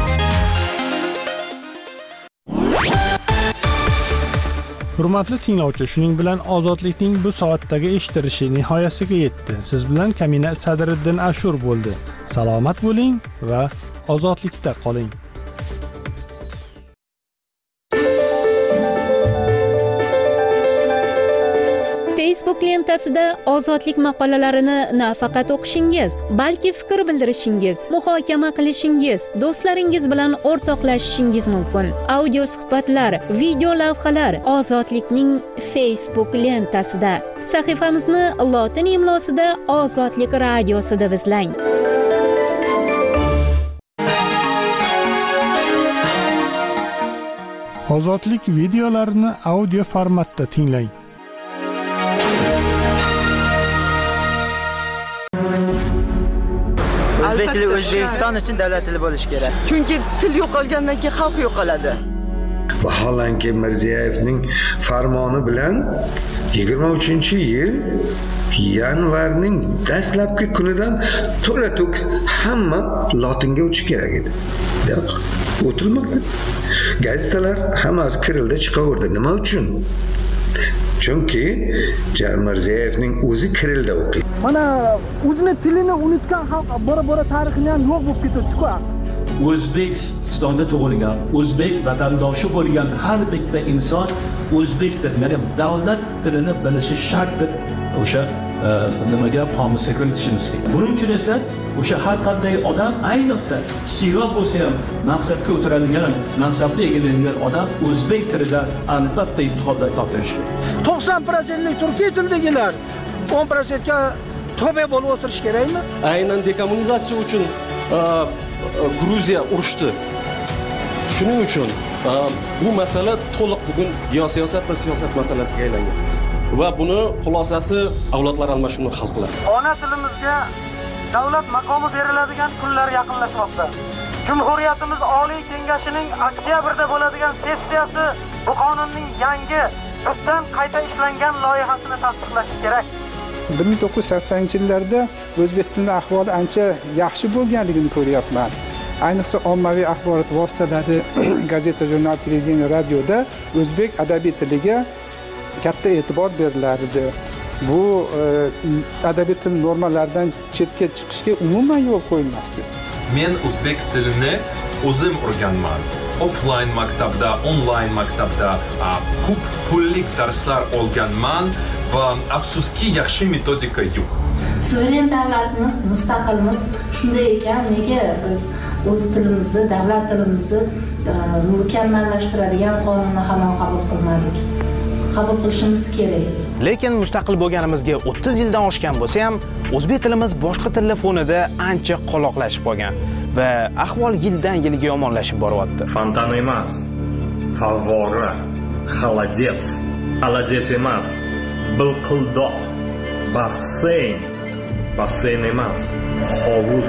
Hurmatli tinglovchi, shuning bilan Ozodlikning bu soatdagi eshittirishi nihoyasiga yetdi. Siz bilan Kamina Sadriddin Ashur bo'ldi. Salomat bo'ling va ozodlikda qoling. Facebook lentasida ozodlik maqolalarini nafaqat o'qishingiz, balki fikr bildirishingiz, muhokama qilishingiz, do'stlaringiz bilan o'rtoqlashishingiz mumkin. Audio suhbatlar, video lavhalar Ozodlikning Facebook lentasida. Sahifamizni lotin imlosida Ozodlik radiosi deb izlang. Ozodlik videolarini audio formatda tinglang. O'zbek tili O'zbekiston uchun davlat tili bo'lishi kerak. Chunki til yo'qolgandan keyin xalq yo'qoladi. Vaholanki Mirziyoyevning farmoni bilan yigirma uchinchi yil yanvarning dastlabki kunidan to'la to'kis hamma lotinga o'tishi kerak edi. Yo'q, o'tilmadi. Gazetalar hammasi kirilda chiqaverdi. Nima uchun? Chunki Mirziyoyevning o'zi kirilda o'qiydi. Mana o'zini tilini unutgan xalq bora-bora tarixini ham yo'q bo'lib ketadi-ku. O'zbekistonda tug'ilgan, o'zbek vatandoshi bo'lgan har bitta inson o'zbek tilini, davlat tilini bilishi shartdir. O'sha nimaga qomusga kiritishimiz kerak. Buning uchun esa o'sha har qanday odam, ayniqsa kichikroq bo'lsa ham mansabga o'tiradigan, mansabli egallangan odam o'zbek tilida albatta imtihonda topshirishi. to'qson prosentlik turkiy tildagilar o'n prosentga tobe bo'lib o'tirish kerakmi? Aynan dekommunizatsiya uchun Gruziya urushdi. Shuning uchun bu masala to'liq bugun geosiyosat va siyosat masalasiga aylangan. Va buni xulosasi avlodlar almashinuvini hal qiladi. Ona tilimizga davlat maqomi beriladigan kunlar yaqinlashmoqda. Jumhuriyatimiz Oliy Kengashining oktyabrda bo'ladigan sessiyasi bu qonunning yangi tubdan qayta ishlangan loyihasini tasdiqlashi kerak. bir ming to'qqiz yuz saksonninchi yillarda O'zbekistonda ahvoli ancha yaxshi bo'lganligini ko'ryapman. Ayniqsa ommaviy axborot vositalari, gazeta, jurnal, televideniya, radioda o'zbek adabiy tiliga katta e'tibor berilardi. Bu adabiy til normalaridan chetga chiqishga umuman yo'l qo'yilmasdi. Men o'zbek tilini o'zim o'rganman. Offline maktabda, online maktabda ko'p pullik darslar olganman va afsuski yaxshi metodika yo'q. Suveren davlatimiz, mustaqilmiz shunday ekan, nega biz o'z tilimizni, davlat tilimizni mukammallashtiradigan qonunni hamon qabul qilmadik? Qabul qilishimiz kerak. Lekin mustaqil bo'lganimizga o'ttiz yildan oshgan bo'lsa ham, o'zbek tilimiz boshqa tillar fonida ancha qoloqlashib qolgan va ahvol yildan yilga yomonlashib boryapti. Fontan emas, favvora, xolodets, alodets emas, bilqildoq, basseyn, basseyn emas, hovuz.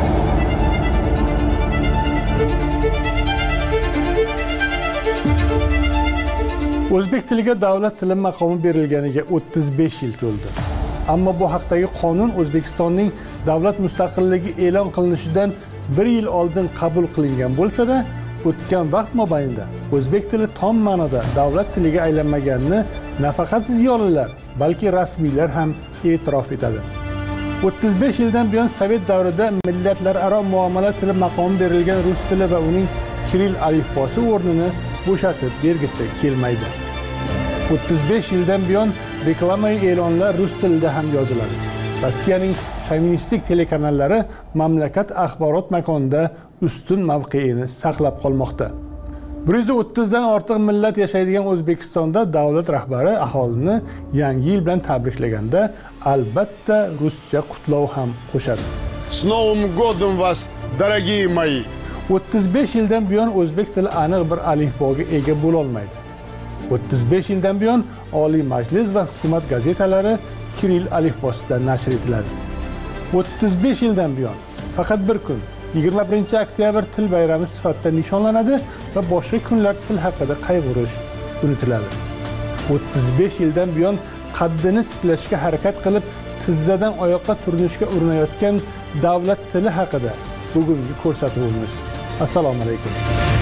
O'zbek tiliga davlat tili maqomi berilganiga o'ttiz besh yil to'ldi. Ammo bu haqdagi qonun O'zbekistonning davlat mustaqilligi e'lon qilinishidan bir yil oldin qabul qilingan bo'lsa-da, o'tgan vaqt mobaynida o'zbek tili tom ma'noda davlat tiliga aylanmaganini nafaqat ziyolilar, balki rasmiylar ham e'tirof etadi. o'ttiz besh yildan buyon Sovet davrida millatlararo muomala tili maqomi berilgan rus tili va uning kiril alifbosi o'rnini bo'shatib bergisi kelmaydi. o'ttiz besh yildan buyon reklama e'lonlar rus tilida ham yoziladi. Rossiyaning shovinistik telekanallari mamlakat axborot makonida ustun mavqeini saqlab qolmoqda. bir yuz o'ttiz dan ortiq millat yashaydigan O'zbekistonda davlat rahbari aholini yangi yil bilan tabriklaganda albatta ruscha qutlov ham qo'shadi. С Новым годом вас, дорогие мои! o'ttiz besh yildan buyon o'zbek tili aniq bir alifboga ega bo'la olmaydi. o'ttiz besh yildan buyon Oliy Majlis va hukumat gazetalari kiril alifbosida nashr etiladi. o'ttiz besh yildan buyon faqat bir kun, yigirma birinchi oktyabr til bayrami sifatida nishonlanadi va boshqa kunlar til haqida qayg'urish unutiladi. o'ttiz besh yildan buyon qaddini tiklashga harakat qilib, tizzadan oyoqqa turinishga urinayotgan davlat tili haqida bugungi ko'rsatuvimiz. Assalomu alaykum.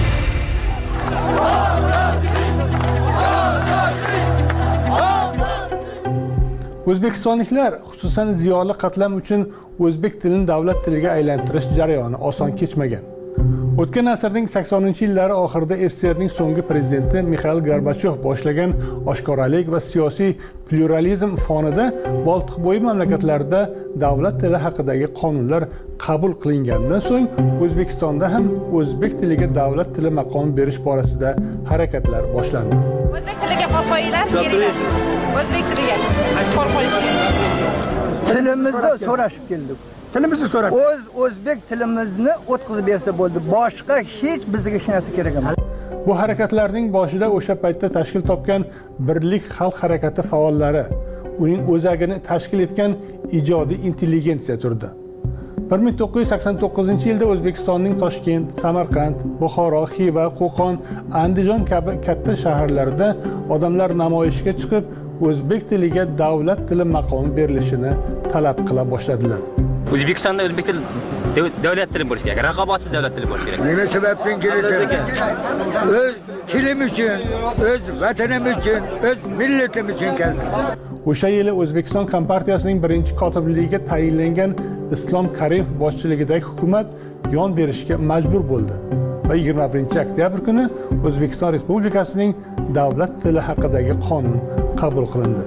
O'zbekistonliklar, xususan ziyoli qatlam uchun o'zbek tilini davlat tiliga aylantirish jarayoni oson kechmagan. O'tgan asrning saksoninchi yillari oxirida S S R ning so'nggi prezidenti Mixail Gorbachyov boshlagan oshkoralik va siyosiy pluralizm fonida Boltiqbo'yi mamlakatlarida davlat tili haqidagi qonunlar qabul qilingandan so'ng O'zbekistonda ham o'zbek tiliga davlat tili maqomi berish borasida harakatlar boshlandi. O'zbek tiliga qo'l qo'yinglar, kelinglar. O'zbek tiliga qo'l qo'yinglar. Tilimizda so'rashib keldik. Tilimizni so'rab. O'z o'zbek tilimizni o'tkazib bersa bo'ldi. Boshqa hech bizga hech narsa kerak emas. Bu harakatlarning boshida o'sha paytda tashkil topgan Birlik xalq harakati faollari, uning o'zagini tashkil etgan ijodiy intelligensiya turdi. bir ming to'qqiz yuz sakson to'qqizinchi yilda O'zbekistonning Toshkent, Samarqand, Buxoro, Xiva, Qo'qon, Andijon kabi katta shaharlarida odamlar namoyishga chiqib, o'zbek tiliga davlat tili maqomi berilishini talab qila boshladilar. O'zbekistonda o'zbek tili davlat tili bo'lishi kerak, raqobatsiz davlat tili bo'lishi kerak. Nima sababdan keladi? O'z tilim uchun, o'z vatanim uchun, o'z millatim uchun keldi. O'sha yili O'zbekiston Kompartiyasining birinchi kotibligiga tayinlangan Islom Karimov boshchiligidagi hukumat yon berishga majbur bo'ldi va yigirma birinchi oktyabr kuni O'zbekiston Respublikasining davlat tili haqidagi qonun qabul qilindi.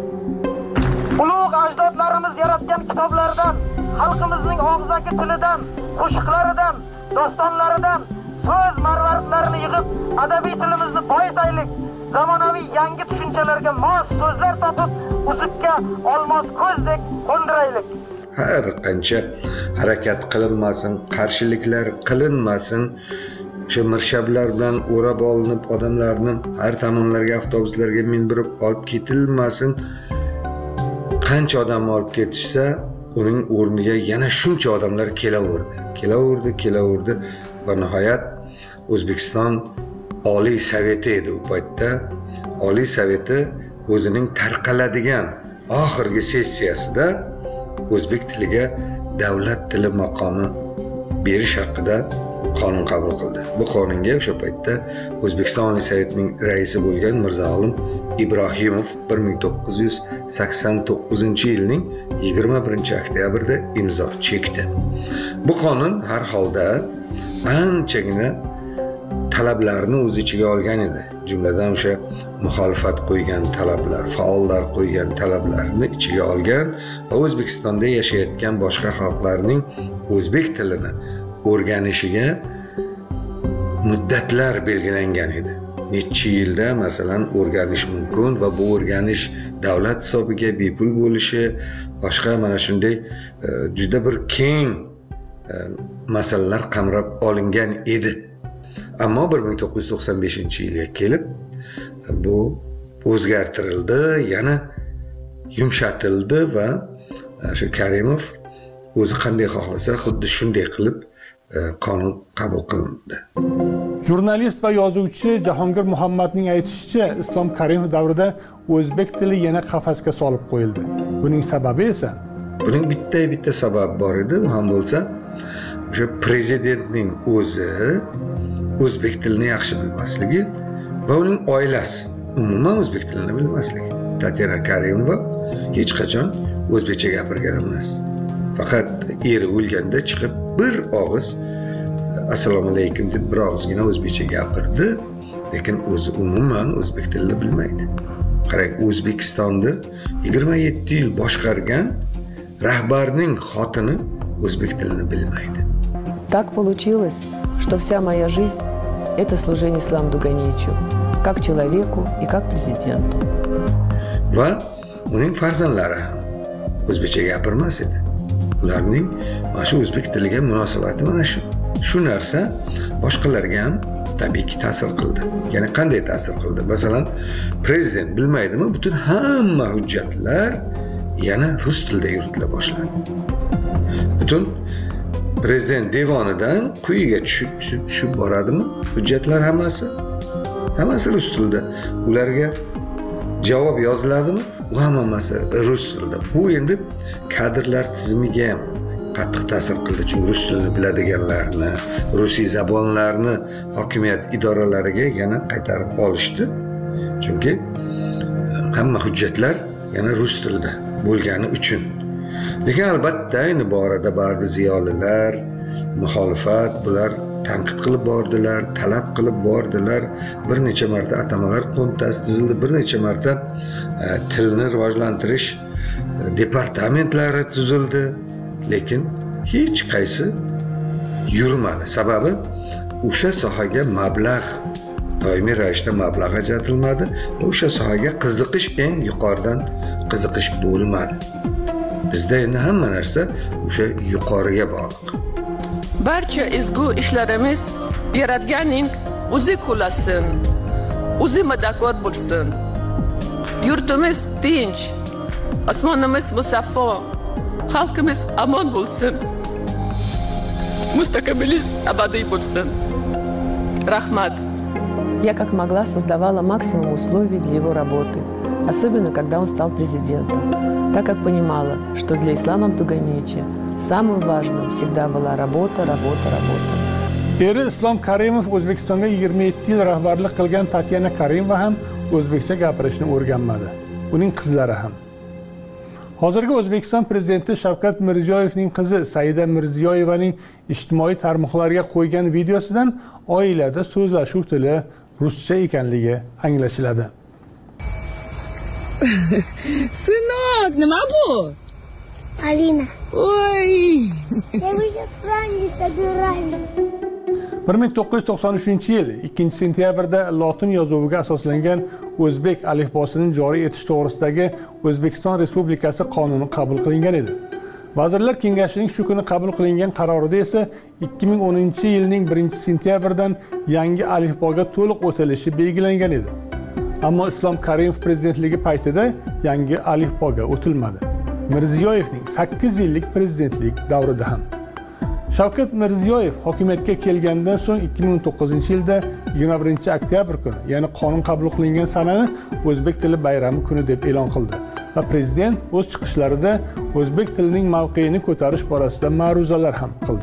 Ulug' ajdodlarimiz yaratgan kitoblardan, xalqimizning og'zaki tilidan, qo'shiqlaridan, dostonlaridan so'z marvaridlarini yig'ib, adabiy tilimizni boyitaylik. Zamonaviy yangi tushunchalarga mos so'zlar topib, uzuqqa olmos ko'zdek qo'ndiraylik. Har qancha harakat qilinmasin, qarshiliklar qilinmasin, o'sha mirshablar bilan o'rab olinib, odamlarni har tomonlarga avtobuslarga mindirib olib ketilmasin. Qancha odam olib ketishsa, uning o'rniga yana shuncha odamlar kelaverdi. Kelaverdi, kelaverdi va nihoyat O'zbekiston Oliy Soveti edi u paytda. Oliy Soveti o'zining tarqaladigan oxirgi sessiyasida o'zbek tiliga davlat tili maqomi berish haqida qonun qabul qildi. Bu qonunga o'sha paytda O'zbekiston Oliy Sovetining raisi bo'lgan Mirzo-Olim Ibrohimov bir ming to'qqiz yuz sakson to'qqizinchi yilning yigirma birinchi oktyabrda imzo chekdi. Bu qonun har holda anchagina talablarni o'z ichiga olgan edi. Jumladan o'sha muxolifat qo'ygan talablar, faollar qo'ygan talablarni ichiga olgan va O'zbekistonda yashayotgan boshqa xalqlarning o'zbek tilini o'rganishiga muddatlar belgilangan edi. Necha yilda masalan o'rganish mumkin va bu o'rganish davlat hisobiga bepul bo'lishi, boshqa mana shunday juda bir keng masalalar qamrab olingan edi. Ammo bir ming to'qqiz yuz to'qson beshinchi yilga kelib bu o'zgartirildi, yana yumshatildi va shu Karimov o'zi qanday xohlasa xuddi shunday qilib qonun qabul qilindi. Jurnalist va yozuvchi Jahongir Muhammadning aytishicha, Islom Karimov davrida o'zbek tili yana qafasga solib qo'yildi. Buning sababi esa, buning bitta-bitta sababi bor edi, u ham bo'lsa, o'sha prezidentning o'zi o'zbek tilini yaxshi bilmasligi va uning oilasi umuman o'zbek tilini bilmasligi. Tatyana Karimova hech qachon o'zbekcha gapirgan emas. Faqat eri o'lganda chiqib bir og'iz assalomu alaykum deb bir og'izgina o'zbekcha gapirdi, lekin o'zi umuman o'zbek tilini bilmaydi. Qarang, O'zbekistonni yigirma yetti yil boshqargan rahbarning xotini o'zbek tilini bilmaydi. Так получилось, что вся моя жизнь – это служение Исламу Дуганиевичу, как человеку и как президенту. Va uning farzandlari ham o'zbekcha gapirmas edi. Ularning mana shu o'zbek tiliga munosabati mana shu. Shu narsa boshqalarga ham tabiiyki ta'sir qildi. Ya'ni qanday ta'sir qildi? Masalan, prezident bilmaydimi, butun hamma hujjatlar yana rus tilida yuritila boshladi. Butun prezident devonidan quyiga tushib tushib tushib boradimi? Hujjatlar hammasi hammasi rus tilida. Ularga javob yoziladimi, u hammasi rus tilida. Bu endi kadrlar tizimiga ham qattiq ta'sir qildi. Chunki rus tilini biladiganlarni, rusiy zabonlarni hokimiyat idoralariga yana qaytarib olishdi. Chunki hamma hujjatlar yana rus tilida bo'lgani uchun. Lekin albatta ayni borada baribir ziyolilar, muxolifat bular tanqid qilib bordilar, talab qilib bordilar. Bir necha marta atamalar qo'mitasi tuzildi, bir necha marta e, tilni rivojlantirish e, departamentlari tuzildi. Lekin hech qaysi yurmadi. Sababi o'sha sohaga mablag' doimiy ravishda mablag' ajratilmadi. O'sha sohaga qiziqish eng yuqoridan qiziqish bo'lmadi. Bizda endi hamma narsa o'sha yuqoriga bog'liq. Barcha ezgu ishlarimiz Yaratganning o'zi qo'llasin, o'zi madadkor bo'lsin. Yurtimiz tinch, osmonimiz musaffo, xalqimiz omon bo'lsin. Mustaqilimiz abadiy bo'lsin. Rahmat. Я как могла создавала максимум условий для его работы, особенно когда он стал президентом, так как понимала, что для Ислама Абдуганiyevича самым важным всегда была работа, работа, работа. Eri Islom Karimov O'zbekistonga yigirma yetti yil rahbarlik qilgan Tatyana Karimova ham o'zbekcha gapirishni o'rganmadi. Uning qizlari ham. Hozirgi O'zbekiston prezidenti Shavkat Mirziyoyevning qizi Saida Mirziyoyevaning ijtimoiy tarmoqlarga qo'ygan videosidan oilada so'zlashuv tili ruscha ekanligi anglashiladi. Сынок, nima bu? Alina. Oy. Я уже с вами собираюсь. bir ming to'qqiz yuz to'qson uchinchi yil ikkinchi sentyabrda lotin yozuviga asoslangan o'zbek alifbosining joriy etish to'g'risidagi O'zbekiston Respublikasi qonuni qabul qilingan edi. Vazirlar Kengashining shu kuni qabul qilingan qarorida esa ikki ming o'ninchi yilning birinchi sentyabridan yangi alifboga to'liq o'tilishi belgilangan edi. Ammo Islom Karimov prezidentligi paytida yangi alifboga o'tilmadi. Mirziyoyevning sakkiz yillik prezidentlik davrida ham. Shavkat Mirziyoyev hokimiyatga kelgandan so'ng ikki ming o'n to'qqizinchi yilda yigirma birinchi oktyabr kuni, ya'ni qonun qabul qilingan sanani o'zbek tili bayrami kuni deb e'lon qildi. Va prezident o'z chiqishlarida o'zbek tilining mavqeini ko'tarish borasida ma'ruzalar ham qildi.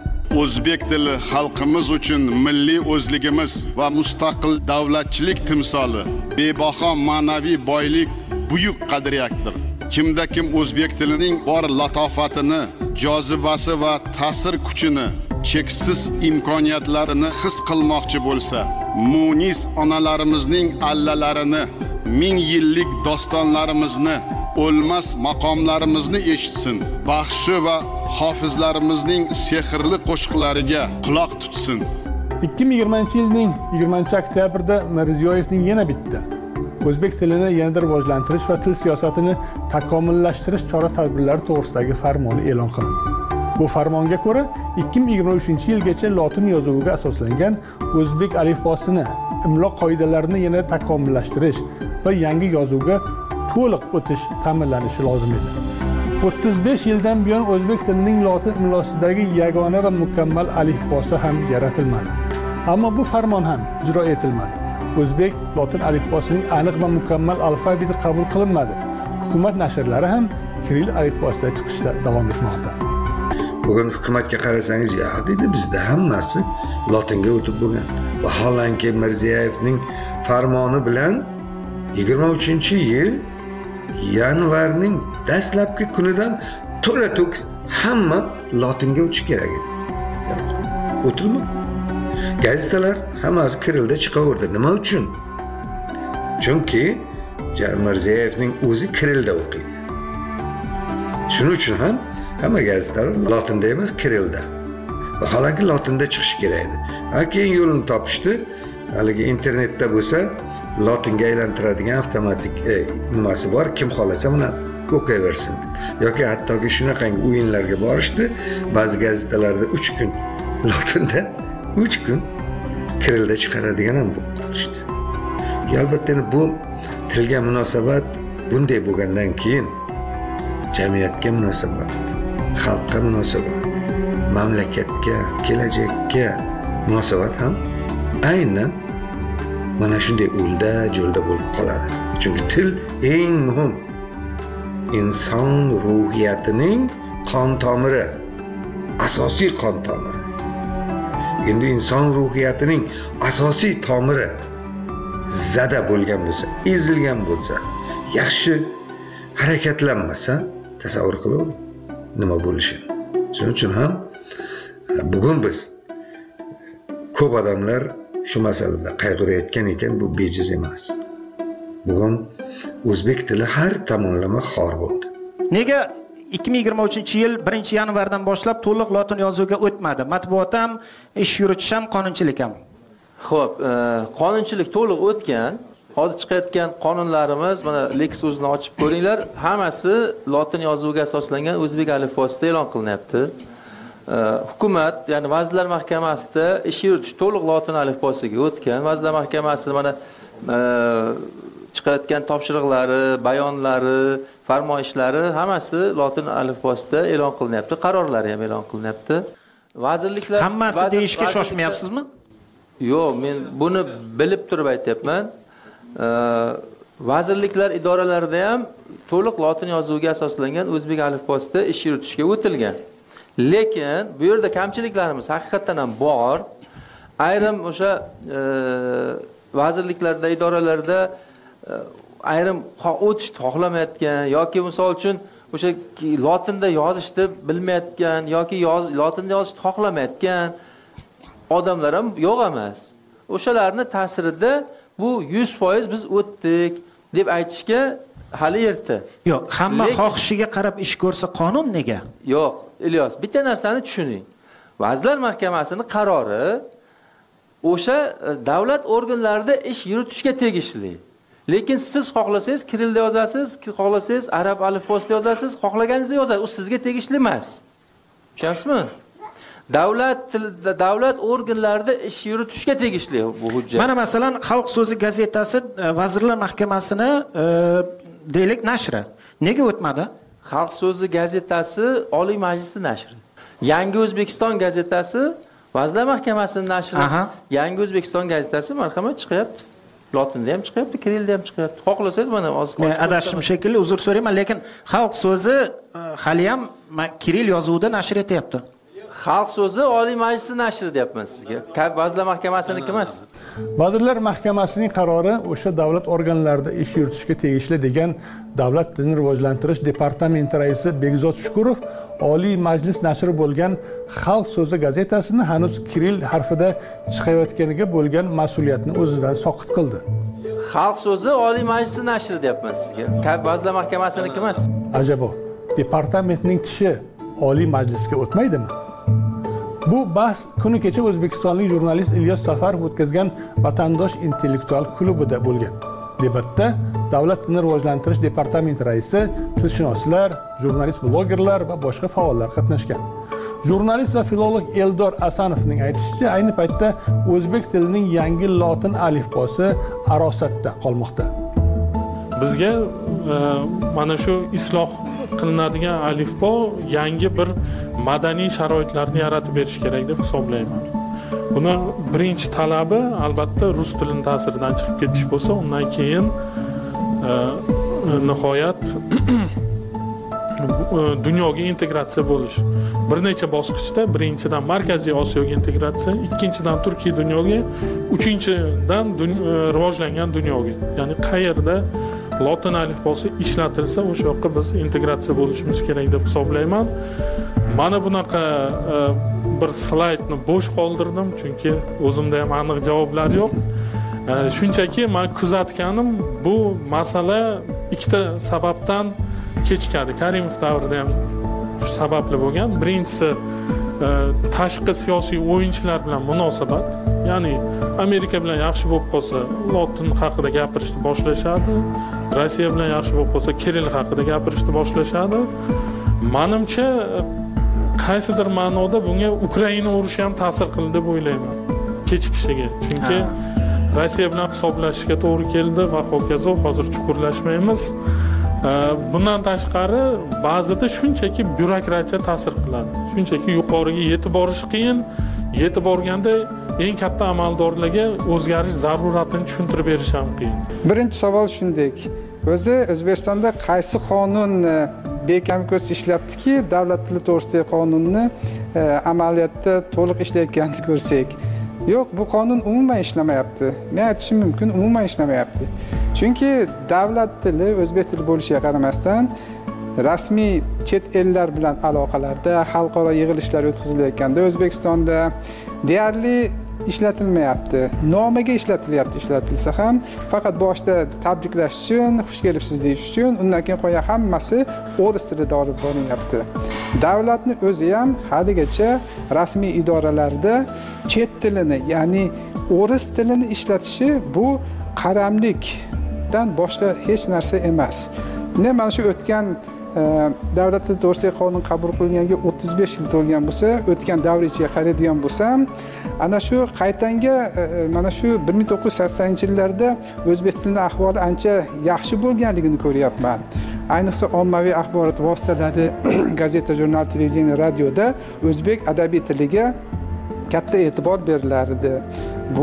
O'zbek tili xalqimiz uchun milliy o'zligimiz va mustaqil davlatchilik timsoli, bebaho ma'naviy boylik, buyuk qadriyatdir. Kimda kim o'zbek tilining bor latofatini, jozibasi va ta'sir kuchini, cheksiz imkoniyatlarini his qilmoqchi bo'lsa, munis onalarimizning allalarini, ming yillik dostonlarimizni, o'lmas maqomlarimizni eshitsin, baxshi va hofizlarimizning sehrli qo'shiqlariga quloq tutsin. ikki ming yigirmanchi yilning yigirmanchi oktyabrda Mirziyoyevning yana bitta o'zbek tilini yanada rivojlantirish va til siyosatini takomillashtirish chora-tadbirlari to'g'risidagi farmoni e'lon qilindi. Bu farmonga ko'ra ikki ming yigirma uchinchi yilgacha lotin yozuviga asoslangan o'zbek alifbosini, imlo qoidalarini yana takomillashtirish va yangi yozuvga to'liq o'tish ta'minlanishi lozim edi. o'ttiz besh yildan buyon o'zbek tilining lotin imlosidagi yagona va mukammal alifbosi ham yaratilmadi. Ammo bu farmon ham ijro etilmadi. O'zbek lotin alifbosining aniq va mukammal alfabeti qabul qilinmadi. Hukumat nashrlari ham kiril alifbosida chiqishda davom etmoqda. Bugun hukumatga qarasangiz, ya deydi, bizda hammasi lotinga o'tib bo'lgan. Vaholanki Mirziyoyevning farmoni bilan yigirma uchinchi yil yanvarning dastlabki kunidan to'la to'kis hamma lotinga o'tish kerak edi. O'tilmi? Gazetalar hammasi kirilda chiqaverdi. Nima uchun? Chunki Mirziyoyevning o'zi kirilda o'qiydi. Shuning uchun ham hamma gazetalar lotinda emas, kirilda. Vaholanki lotinda chiqishi kerak edi. Ha, keyin yo'lini topishdi. Haligi internetda bo'lsa, lotinga aylantiradigan avtomatik e, nimasi bor, kim xohlasa buni o'qiyversin. Yoki hattoki shunaqangi o'yinlarga borishdi. Ba'zi gazetalarda uch kun lotinda, uch kun kirilda chiqaradigan ham bo'lishdi. Albatta bu tilga munosabat bunday bo'lgandan keyin jamiyatga munosabat, xalqqa munosabat, mamlakatga, kelajakka munosabat ham aynan mana shunday o'lda jo'lda bo'lib qoladi. Chunki til eng muhim inson ruhiyatining qon tomiri, asosiy qon tomiri. Endi inson ruhiyatining asosiy tomiri zada bo'lgan bo'lsa, ezilgan bo'lsa, yaxshi harakatlanmasa, tasavvur qiling nima bo'lishini. Shuning uchun ham bugun biz ko'p odamlar shu masalada qayg'urayotgan ekan, bu bejiz emas. Bugun o'zbek tili har tomonlama xor bo'ldi. Nega ikki ming yigirma uchinchi yil birinchi yanvardan boshlab to'liq lotin yozuviga o'tmadi? Matbuot ham, ish yuritish ham, qonunchilik ham. Xo'p, qonunchilik to'liq o'tgan. Hozir chiqayotgan qonunlarimiz, mana Lex o'zini ochib ko'ringlar, hammasi lotin yozuviga asoslangan o'zbek alifbosida e'lon qilinyapti. Hukumat, ya'ni Vazirlar Mahkamasida ish yuritish to'liq lotin alifbosiga o'tgan. Vazirlar Mahkamasi mana chiqayotgan topshiriqlari, bayonlari, farmoyishlari hammasi lotin alifbosida e'lon qilinyapti, qarorlari ham e'lon qilinyapti. Vazirliklar hammasi deyishga shoshmayapsizmi? Yo'q, men buni bilib turib aytyapman. Vazirliklar idoralarida ham to'liq lotin yozuviga asoslangan o'zbek alifbosida ish yuritishga o'tilgan. Lekin bu yerda kamchiliklarimiz haqiqatan ham bor. Ayrim o'sha vazirliklarda, idoralarda ayrim o'tishni xohlamayotgan yoki misol uchun o'sha lotinda yozishni bilmayotgan yoki lotinda yozishni xohlamayotgan odamlar ham yo'q emas. O'shalarning ta'sirida bu yuz foiz biz o'tdik deb aytishga hali erta. Yo'q, hamma xohishiga qarab ish ko'rsa qonun nega? Yo'q, Ilyos, bitta narsani tushuning. Vazirlar Mahkamasining qarori o'sha davlat organlarida ish yuritishga tegishli. Lekin siz xohlasangiz kirilda yozasiz, xohlasangiz arab alifbosida yozasiz, xohlaganingizda yozasiz. U sizga tegishli emas. Tushunyapsizmi? Davlat davlat organlarida ish yuritishga tegishli bu hujjat. Mana masalan, Xalq so'zi gazetasi Vazirlar Mahkamasini deylik nashri. Nega o'tmadi? Xalq so'zi gazetasi Oliy Majlisning nashri. Yangi O'zbekiston gazetasi Vazirlar Mahkamasining nashri. Yangi O'zbekiston gazetasi marhamat chiqyapti. Lotinda ham chiqyapti, kirilda ham chiqyapti. Xohlasangiz mana hozir adashim shekilli, uzr so'rayman, lekin Xalq so'zi hali ham kiril yozuvida nashr etyapti. Xalq so'zi Oliy Majlisning nashri deyapman sizga. Vazirlar Mahkamasiniki emas. Vazirlar Mahkamasining qarori o'sha davlat organlarida ish yuritishga tegishli degan Davlat tilini rivojlantirish departamenti raisi Begzod Shukurov Oliy Majlis nashri bo'lgan Xalq so'zi gazetasini hanuz kiril harfida chiqayotganiga bo'lgan mas'uliyatni o'zidan soqit qildi. Xalq so'zi Oliy Majlisning nashri deyapman sizga. Vazirlar Mahkamasiniki emas. Ajabo, departamentning tishi Oliy Majlisga o'tmaydimi? Bu bahs kuni kecha O'zbekistonlik jurnalist Ilyos Safarov o'tkazgan Vatandosh intellektual klubida bo'lgan. Debatda Davlat tilini rivojlantirish departamenti raisi, tilshunoslar, jurnalist blogerlar va boshqa faollar qatnashgan. Jurnalist va filolog Eldor Asanovning aytishicha, ayni paytda o'zbek tilining yangi lotin alifbosi arosatda qolmoqda. Bizga mana shu isloh qilinadigan alifbo yangi bir madaniy sharoitlarni yaratib berish kerak deb hisoblayman. Buni birinchi talabi albatta rus tilining ta'siridan chiqib ketish bo'lsa, undan keyin nihoyat dunyoga integratsiya bo'lish. Bir necha bosqichda birinchidan Markaziy Osiyoga integratsiya, ikkinchidan Turkiy dunyoga, uchinchidan rivojlangan dunyoga. Ya'ni qayerda lotin alifbosi ishlatilsa, o'sha yoqqa biz integratsiya bo'lishimiz kerak deb hisoblayman. Mana bunaqa bir slaydni bo'sh qoldirdim, chunki o'zimda ham aniq javoblar yo'q. Shunchaki men kuzatganim, bu masala ikkita sababdan kechikadi. Karimov davrida ham shu sababli bo'lgan. Birinchisi tashqi siyosiy o'yinchilar bilan munosabat. Ya'ni Amerika bilan yaxshi bo'lib qolsa, lotin haqida gapirishni boshlashadi. Rossiya bilan yaxshi bo'lib qolsa, kiril haqida gapirishni boshlashadi. Menimcha qaysidir ma'noda bunga Ukraina urushi ham ta'sir qildi deb o'ylayman. Kechikishiga. Chunki Rossiya bilan hisoblashishga to'g'ri keldi va hokazo, hozir chuqurlashmaymiz. Bundan tashqari ba'zida shunchaki byurokratiya ta'sir qiladi. Shunchaki yuqoriga yetib borish qiyin, yetib borganda eng katta amaldorlarga o'zgarish zaruratini tushuntirib berish ham qiyin. Birinchi savol shunday. O'zi O'zbekistonda qaysi qonun bekam ko'z ishlabdiki, davlat tili to'g'risidagi qonunni amaliyotda to'liq ishlayotganini ko'rsak. Yo'q, bu qonun umuman ishlamayapti. Men aytishim mumkin, umuman ishlamayapti. Chunki davlat tili o'zbek tili bo'lishiga qaramasdan rasmiy chet ellar bilan aloqalarda, xalqaro yig'ilishlar o'tkazilayotganda O'zbekistonda deyarli ishlatilmayapti. Nomiga ishlatilyapti, ishlatilsa ham faqat boshda tabriklash uchun, xush kelibsiz deyish uchun, undan keyin qo'ya hammasi o'ris tilida olib borilyapti. Davlatni o'zi ham haligacha rasmiy idoralarda chet tilini, ya'ni o'ris tilini ishlatishi bu qaramlikdan boshqa hech narsa emas. Ne mana shu o'tgan davlat tili to'g'risidagi qonun qabul qilinganiga o'ttiz besh yil to'lgan bo'lsa, o'tgan davr ichiga qaraydigan bo'lsam, ana shu qaytanga mana shu bir ming to'qqiz yuz saksoninchi yillarda o'zbek tilining ahvoli ancha yaxshi bo'lganligini ko'ryapman. Ayniqsa ommaviy axborot vositalari, gazeta, jurnal, televideniya, radioda o'zbek adabiy tiliga katta e'tibor berilardi. Bu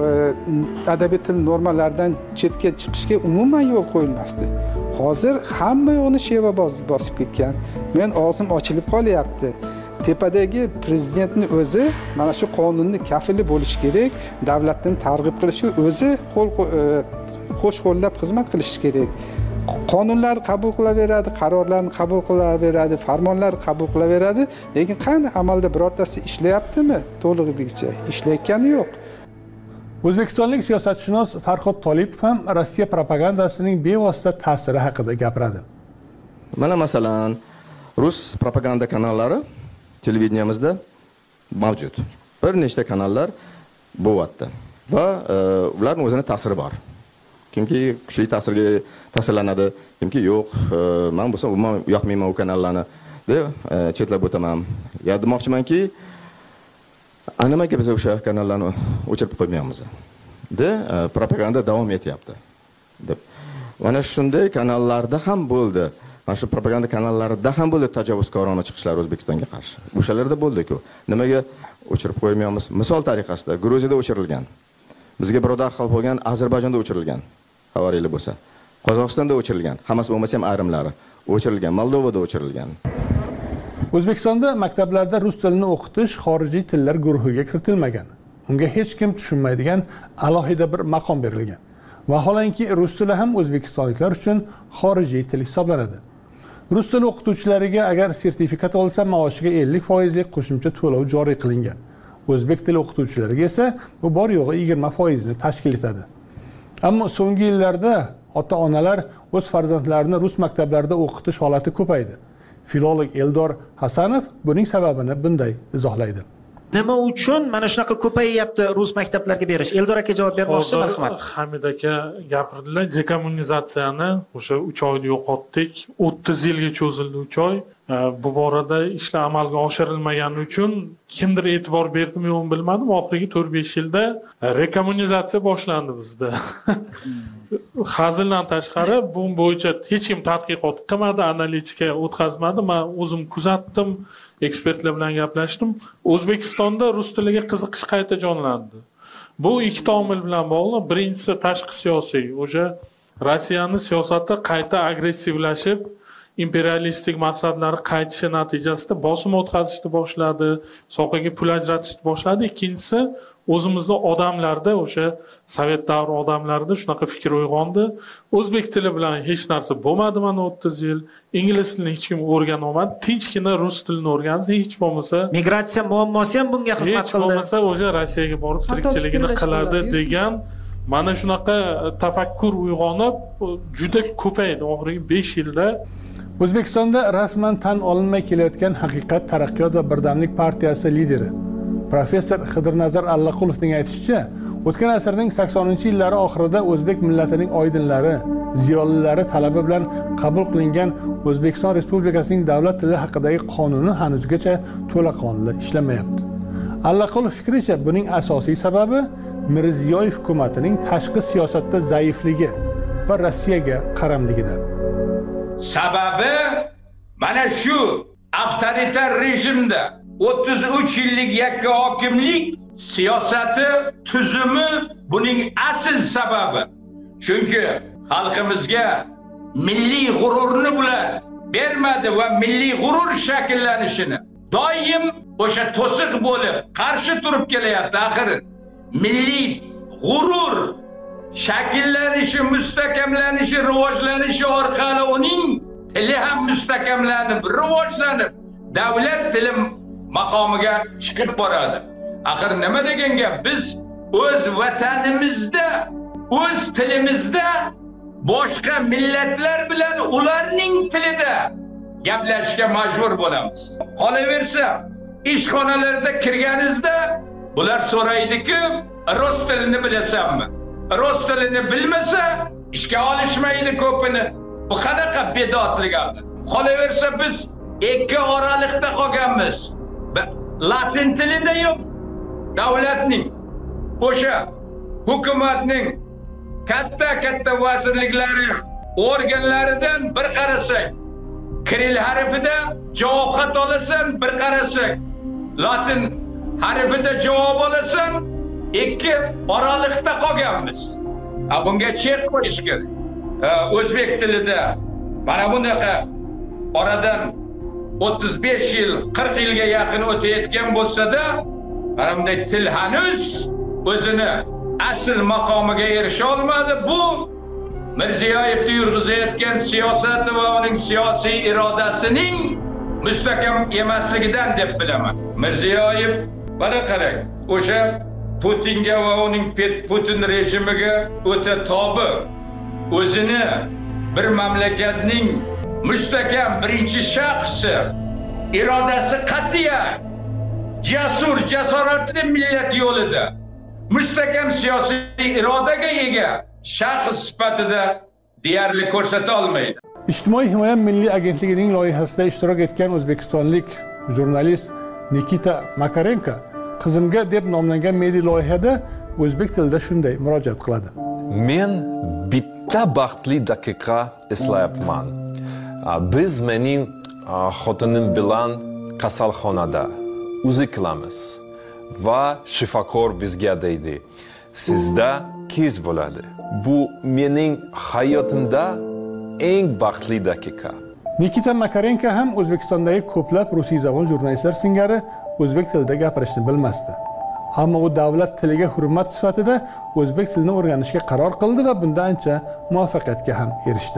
adabiy til normalaridan chetga chiqishga umuman yo'l qo'yilmasdi. Hozir hamma yo'qni sheva bosib ketgan. Men og'zim ochilib qolyapti. Tepadagi prezidentning o'zi mana shu qonunni kafili bo'lish kerak, davlatni targ'ib qilishga o'zi qo'l qo'sh qo'llab xizmat qilish kerak. Qonunlar qabul qilaveradi, qarorlarni qabul qilaveradi, farmonlar qabul qilaveradi, lekin qani amalda birortasi ishlayaptimi to'lig'icha? Ishlayotgani yo'q. O'zbekistonlik siyosatshunos Farhod Tolipov ham Rossiya propagandasining bevosita ta'siri haqida gapiradi. Mana masalan, rus propaganda kanallari televideniyamizda mavjud. Bir nechta kanallar bo'lyapti va ularning o'zining ta'siri bor. Kimki kuchli ta'sirga ta'sirlanadi, kimki yo'q, men bo'lsam umuman yoqmayman u kanallarni deb chetlab o'taman. Ya demoqchimanki, nimaga biz o'sha kanallarni o'chirib qo'ymayapmiz? De propaganda davom etyapti deb. Mana shunday kanallarda ham bo'ldi. Mana shu propaganda kanallarida ham bo'ldi tajovuzkorona chiqishlar O'zbekistonga qarshi. O'shalarda bo'ldi-ku. Nimaga o'chirib qo'ymayapmiz? Misol tariqasida Gruziyada o'chirilgan. Bizga birodar xalq bo'lgan Ozarbayjonda o'chirilgan. Xabaringiz bo'lsa. Qozog'istonda o'chirilgan. Hammasi bo'lmasa ham ayrimlari o'chirilgan. Moldovada o'chirilgan. O'zbekistonda maktablarda rus tilini o'qitish xorijiy tillar guruhiga kiritilmagan. Unga hech kim tushunmaydigan alohida bir maqom berilgan. Vaholanki rus tili ham o'zbekistonliklar uchun xorijiy til hisoblanadi. Rus tili o'qituvchilariga agar sertifikat olsa, maoshiga ellik foiz lik qo'shimcha to'lov joriy qilingan. O'zbek tili o'qituvchilariga esa bu bor yo'g'i yigirma foiz ni tashkil etadi. Ammo so'nggi yillarda ota-onalar o'z farzandlarini rus maktablarida o'qitish holati ko'paydi. Filolog Eldor Hasanov buning sababini bunday izohlaydi. Nima uchun mana shunaqa ko'payyapti rus maktablarga berish? Eldor aka javob bermoqchi, marhamat. Hamid aka gapirdilar, dekommunizatsiyani o'sha uch oyda yo'qotdik. o'ttiz yilga cho'zildi uch oy. Bu borada ishlar amalga oshirilmagani uchun kimdir e'tibor berdimi yo'qmi bilmadim. Oxirgi to'rt besh yilda rekommunizatsiya boshlandi bizda. Hazildan tashqari bu bo'yicha hech kim tadqiqot qilmadi, analitika o'tkazmadi. Men o'zim kuzatdim, ekspertlar bilan gaplashdim. O'zbekistonda rus tiliga qiziqish qayta jonlandi. Bu ikki omil bilan bog'liq. Birinchisi tashqi siyosiy. O'sha Rossiyaning siyosati qayta agressivlashib, imperialistik maqsadlari qaytishi natijasida bosim o'tkazishni boshladi, sohaga pul ajratishni boshladi. Ikkinchisi, o'zimizda odamlarda, o'sha sovet davri odamlarida shunaqa fikr uyg'ondi. O'zbek tili bilan hech narsa bo'lmadi mana o'ttiz yil. Ingliz tilini hech kim o'rgana olmadi. Tinchgina rus tilini o'rgansa, hech bo'lmasa migratsiya muammosi ham bunga xizmat qildi. Hech bo'lmasa o'sha Rossiyaga borib tirikchiligini qiladi degan mana shunaqa tafakkur uyg'onib juda ko'paydi oxirgi besh yilda. O'zbekistonda rasman tan olinmay kelayotgan Haqiqat, Taraqqiyot va Birdamlik partiyasi lideri professor Xidirnazar Allaqulovning aytishicha, o'tgan asrning saksoninchi yillari oxirida o'zbek millatining oydinlari, ziyolilari talabi bilan qabul qilingan O'zbekiston Respublikasining davlat tili haqidagi qonuni hanuzgacha to'laqonli ishlamayapti. Allaqulov fikricha, buning asosiy sababi Mirziyoyev hukumatining tashqi siyosatda zaifligi va Rossiyaga qaramligidir. Sababi mana shu avtoritar rejimda o'ttiz uch yillik yakka hokimlik siyosati tuzumi buning asl sababi. Chunki xalqimizga milliy g'ururni bular bermadi va milliy g'urur shakllanishini doim o'sha to'siq bo'lib qarshi turib kelyapti. Axir milliy g'urur shakllanishi, mustahkamlanishi, rivojlanishi orqali uning tili ham mustahkamlanib, rivojlanib, davlat tili maqomiga chiqib boradi. Axir nima degan gap? Biz o'z vatanimizda, o'z tilimizda boshqa millatlar bilan ularning tilida gaplashishga majbur bo'lamiz. Qolaversa, ishxonalarda kirganingizda bular so'raydi-ku, rus tilini bilasanmi? Rus tilini bilmasa ishga olishmaydi ko'pini. Bu qanaqa bedodlik axir? Qolaversa biz ikki oraliqda qolganmiz. Latin tilida yo'q. Davlatning, o'sha hukumatning katta-katta vazirliklari, organlaridan bir qarasak, Kiril harfida javob xat olasan, bir qarasak, Latin harfida javob olasan, ikki oraliqda qolganmiz. Ha, bunga chek qo'yish kerak. O'zbek tilida mana bunaqa oradan o'ttiz besh yil, qirq yilga yaqin o'tayotgan bo'lsa-da, mana bunday til hanuz o'zini asl maqomiga erisha olmadi. Bu Mirziyoyev yurg'izayotgan siyosati va uning siyosiy irodasining mustahkam emasligidan deb bilaman. Mirziyoyev mana qarang, o'sha Putinga va uning Putin rejimiga o'ta tobi, o'zini bir mamlakatning mustahkam birinchi shaxsi, irodasi qat'iyan, jasur, jasoratli millat yo'lida mustahkam siyosiy irodaga ega shaxs sifatida deyarli ko'rsata olmaydi. Ijtimoiy himoya milliy agentligining loyihasida ishtirok etgan o'zbekistonlik jurnalist Nikita Makarenko qizimga deb nomlangan milliy loyihada o'zbek tilida shunday murojaat qiladi. Men bitta baxtli daqiqa eslayapman. Biz mening xotinim bilan kasalxonada uzi qilamiz va shifokor bizga deydi: sizda qiz bo'ladi. Bu mening hayotimda eng baxtli daqiqa. Nikita Makarenko ham O'zbekistondagi ko'plab rusiyzabon jurnalistlar singari o'zbek tilida gapirishni bilmasdi. Ammo u davlat tiliga hurmat sifatida o'zbek tilini o'rganishga qaror qildi va bunda ancha muvaffaqiyatga ham erishdi.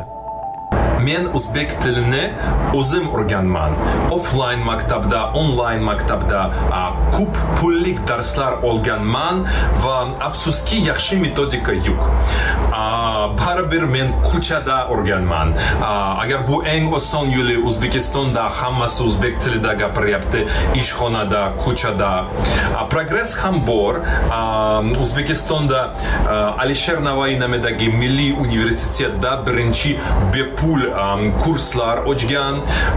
Men o'zbek tilini o'zim o'rganman. Offline maktabda, online maktabda ko'p pullik darslar olganman va afsuski yaxshi metodika yo'q. Baribir men ko'chada o'rganman. Agar bu eng oson yo'li, O'zbekistonda hammasi o'zbek tilida gapiryapti, ishxonada, ko'chada. Progress ham bor. O'zbekistonda Alisher Navoiy nomidagi Milliy universitetda birinchi bepul kurslar ochgan,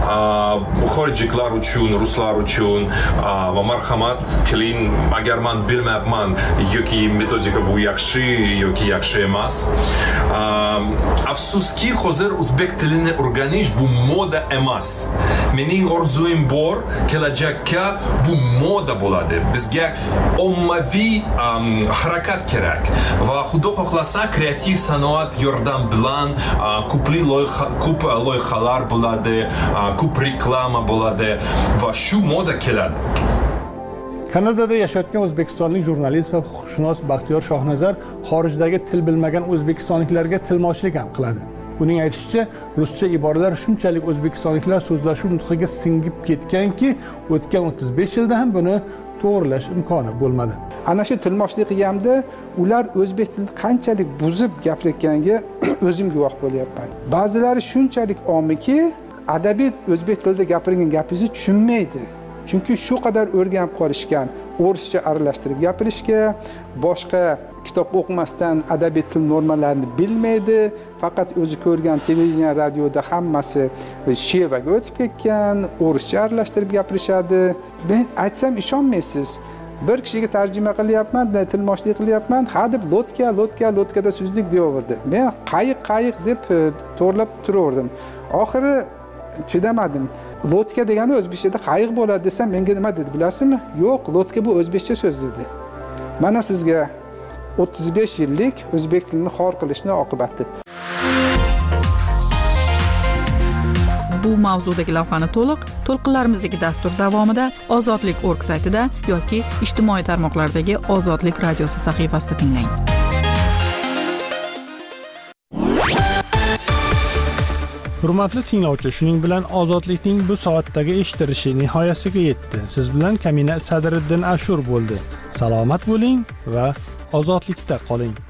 xorijliklar uchun, ruslar uchun va marhamat qiling, agar men bilmayapman yoki metodika bu yaxshi yoki yaxshi emas. Afsuski hozir o'zbek tilini o'rganish bu moda emas. Mening orzuim bor, kelajakda bu moda bo'ladi. Bizga ommaviy harakat kerak va xudo xohlasa kreativ sanoat yordam bilan ko'pli loyiha ko'p loyihalar bo'ladi, ko'p reklama bo'ladi va shu moda keladi. Kanadada yashayotgan o'zbekistonlik jurnalist va huquqshunos Baxtiyor Shohnazar xorijdagi til bilmagan o'zbekistonliklarga tilmochlik ham qiladi. Uning aytishicha, ruscha iboralar shunchalik o'zbekistonliklar so'zlashuv nutqiga singib ketganki, o'tgan o'ttiz besh yilda ham buni to'g'rilash imkoni bo'lmadi. Ana shu tilmochlik qilganda ular o'zbek tilini qanchalik buzib gapirayotganiga o'zim guvoh bo'lyapman. Ba'zilari shunchalik omiki, adabiyot o'zbek tilida gapirgan gapingizni tushunmaydi. Chunki shu qadar o'rganib qolishgan, o'rischa aralashtirib gapirishga, boshqa kitob o'qimasdan adabiyot til normalarini bilmaydi. Faqat o'zi ko'rgan televideniya, radioda hammasi shevaga o'tib ketgan, o'rischa aralashtirib gapirishadi. Men aytsam ishonmaysiz. Bir kishiga tarjima qilyapman, tilmochlik qilyapman, ha deb lotka, lotka, lotkada so'zlik deyaverdi. Men qayiq, qayiq deb to'g'rilab turaverdim. Oxiri chidamadim. Lotka degani o'zbekchada qayiq bo'ladi desam, menga nima dedi bilasizmi? Yo'q, lotka bu o'zbekcha so'z dedi. Mana sizga o'ttiz besh yillik o'zbek tilini xor qilishning oqibati. Bu mavzudagi lavhani to'liq to'lqinlarimizdagi dastur davomida Ozodlik nokta org saytida yoki ijtimoiy tarmoqlardagi Ozodlik radiosi sahifasida tinglang. Hurmatli tinglovchi, shuning bilan Ozodlikning bu soatdagi eshittirishi nihoyasiga yetdi. Siz bilan Kamina Sadriddin Ashur bo'ldi. Salomat bo'ling va ozodlikda qoling.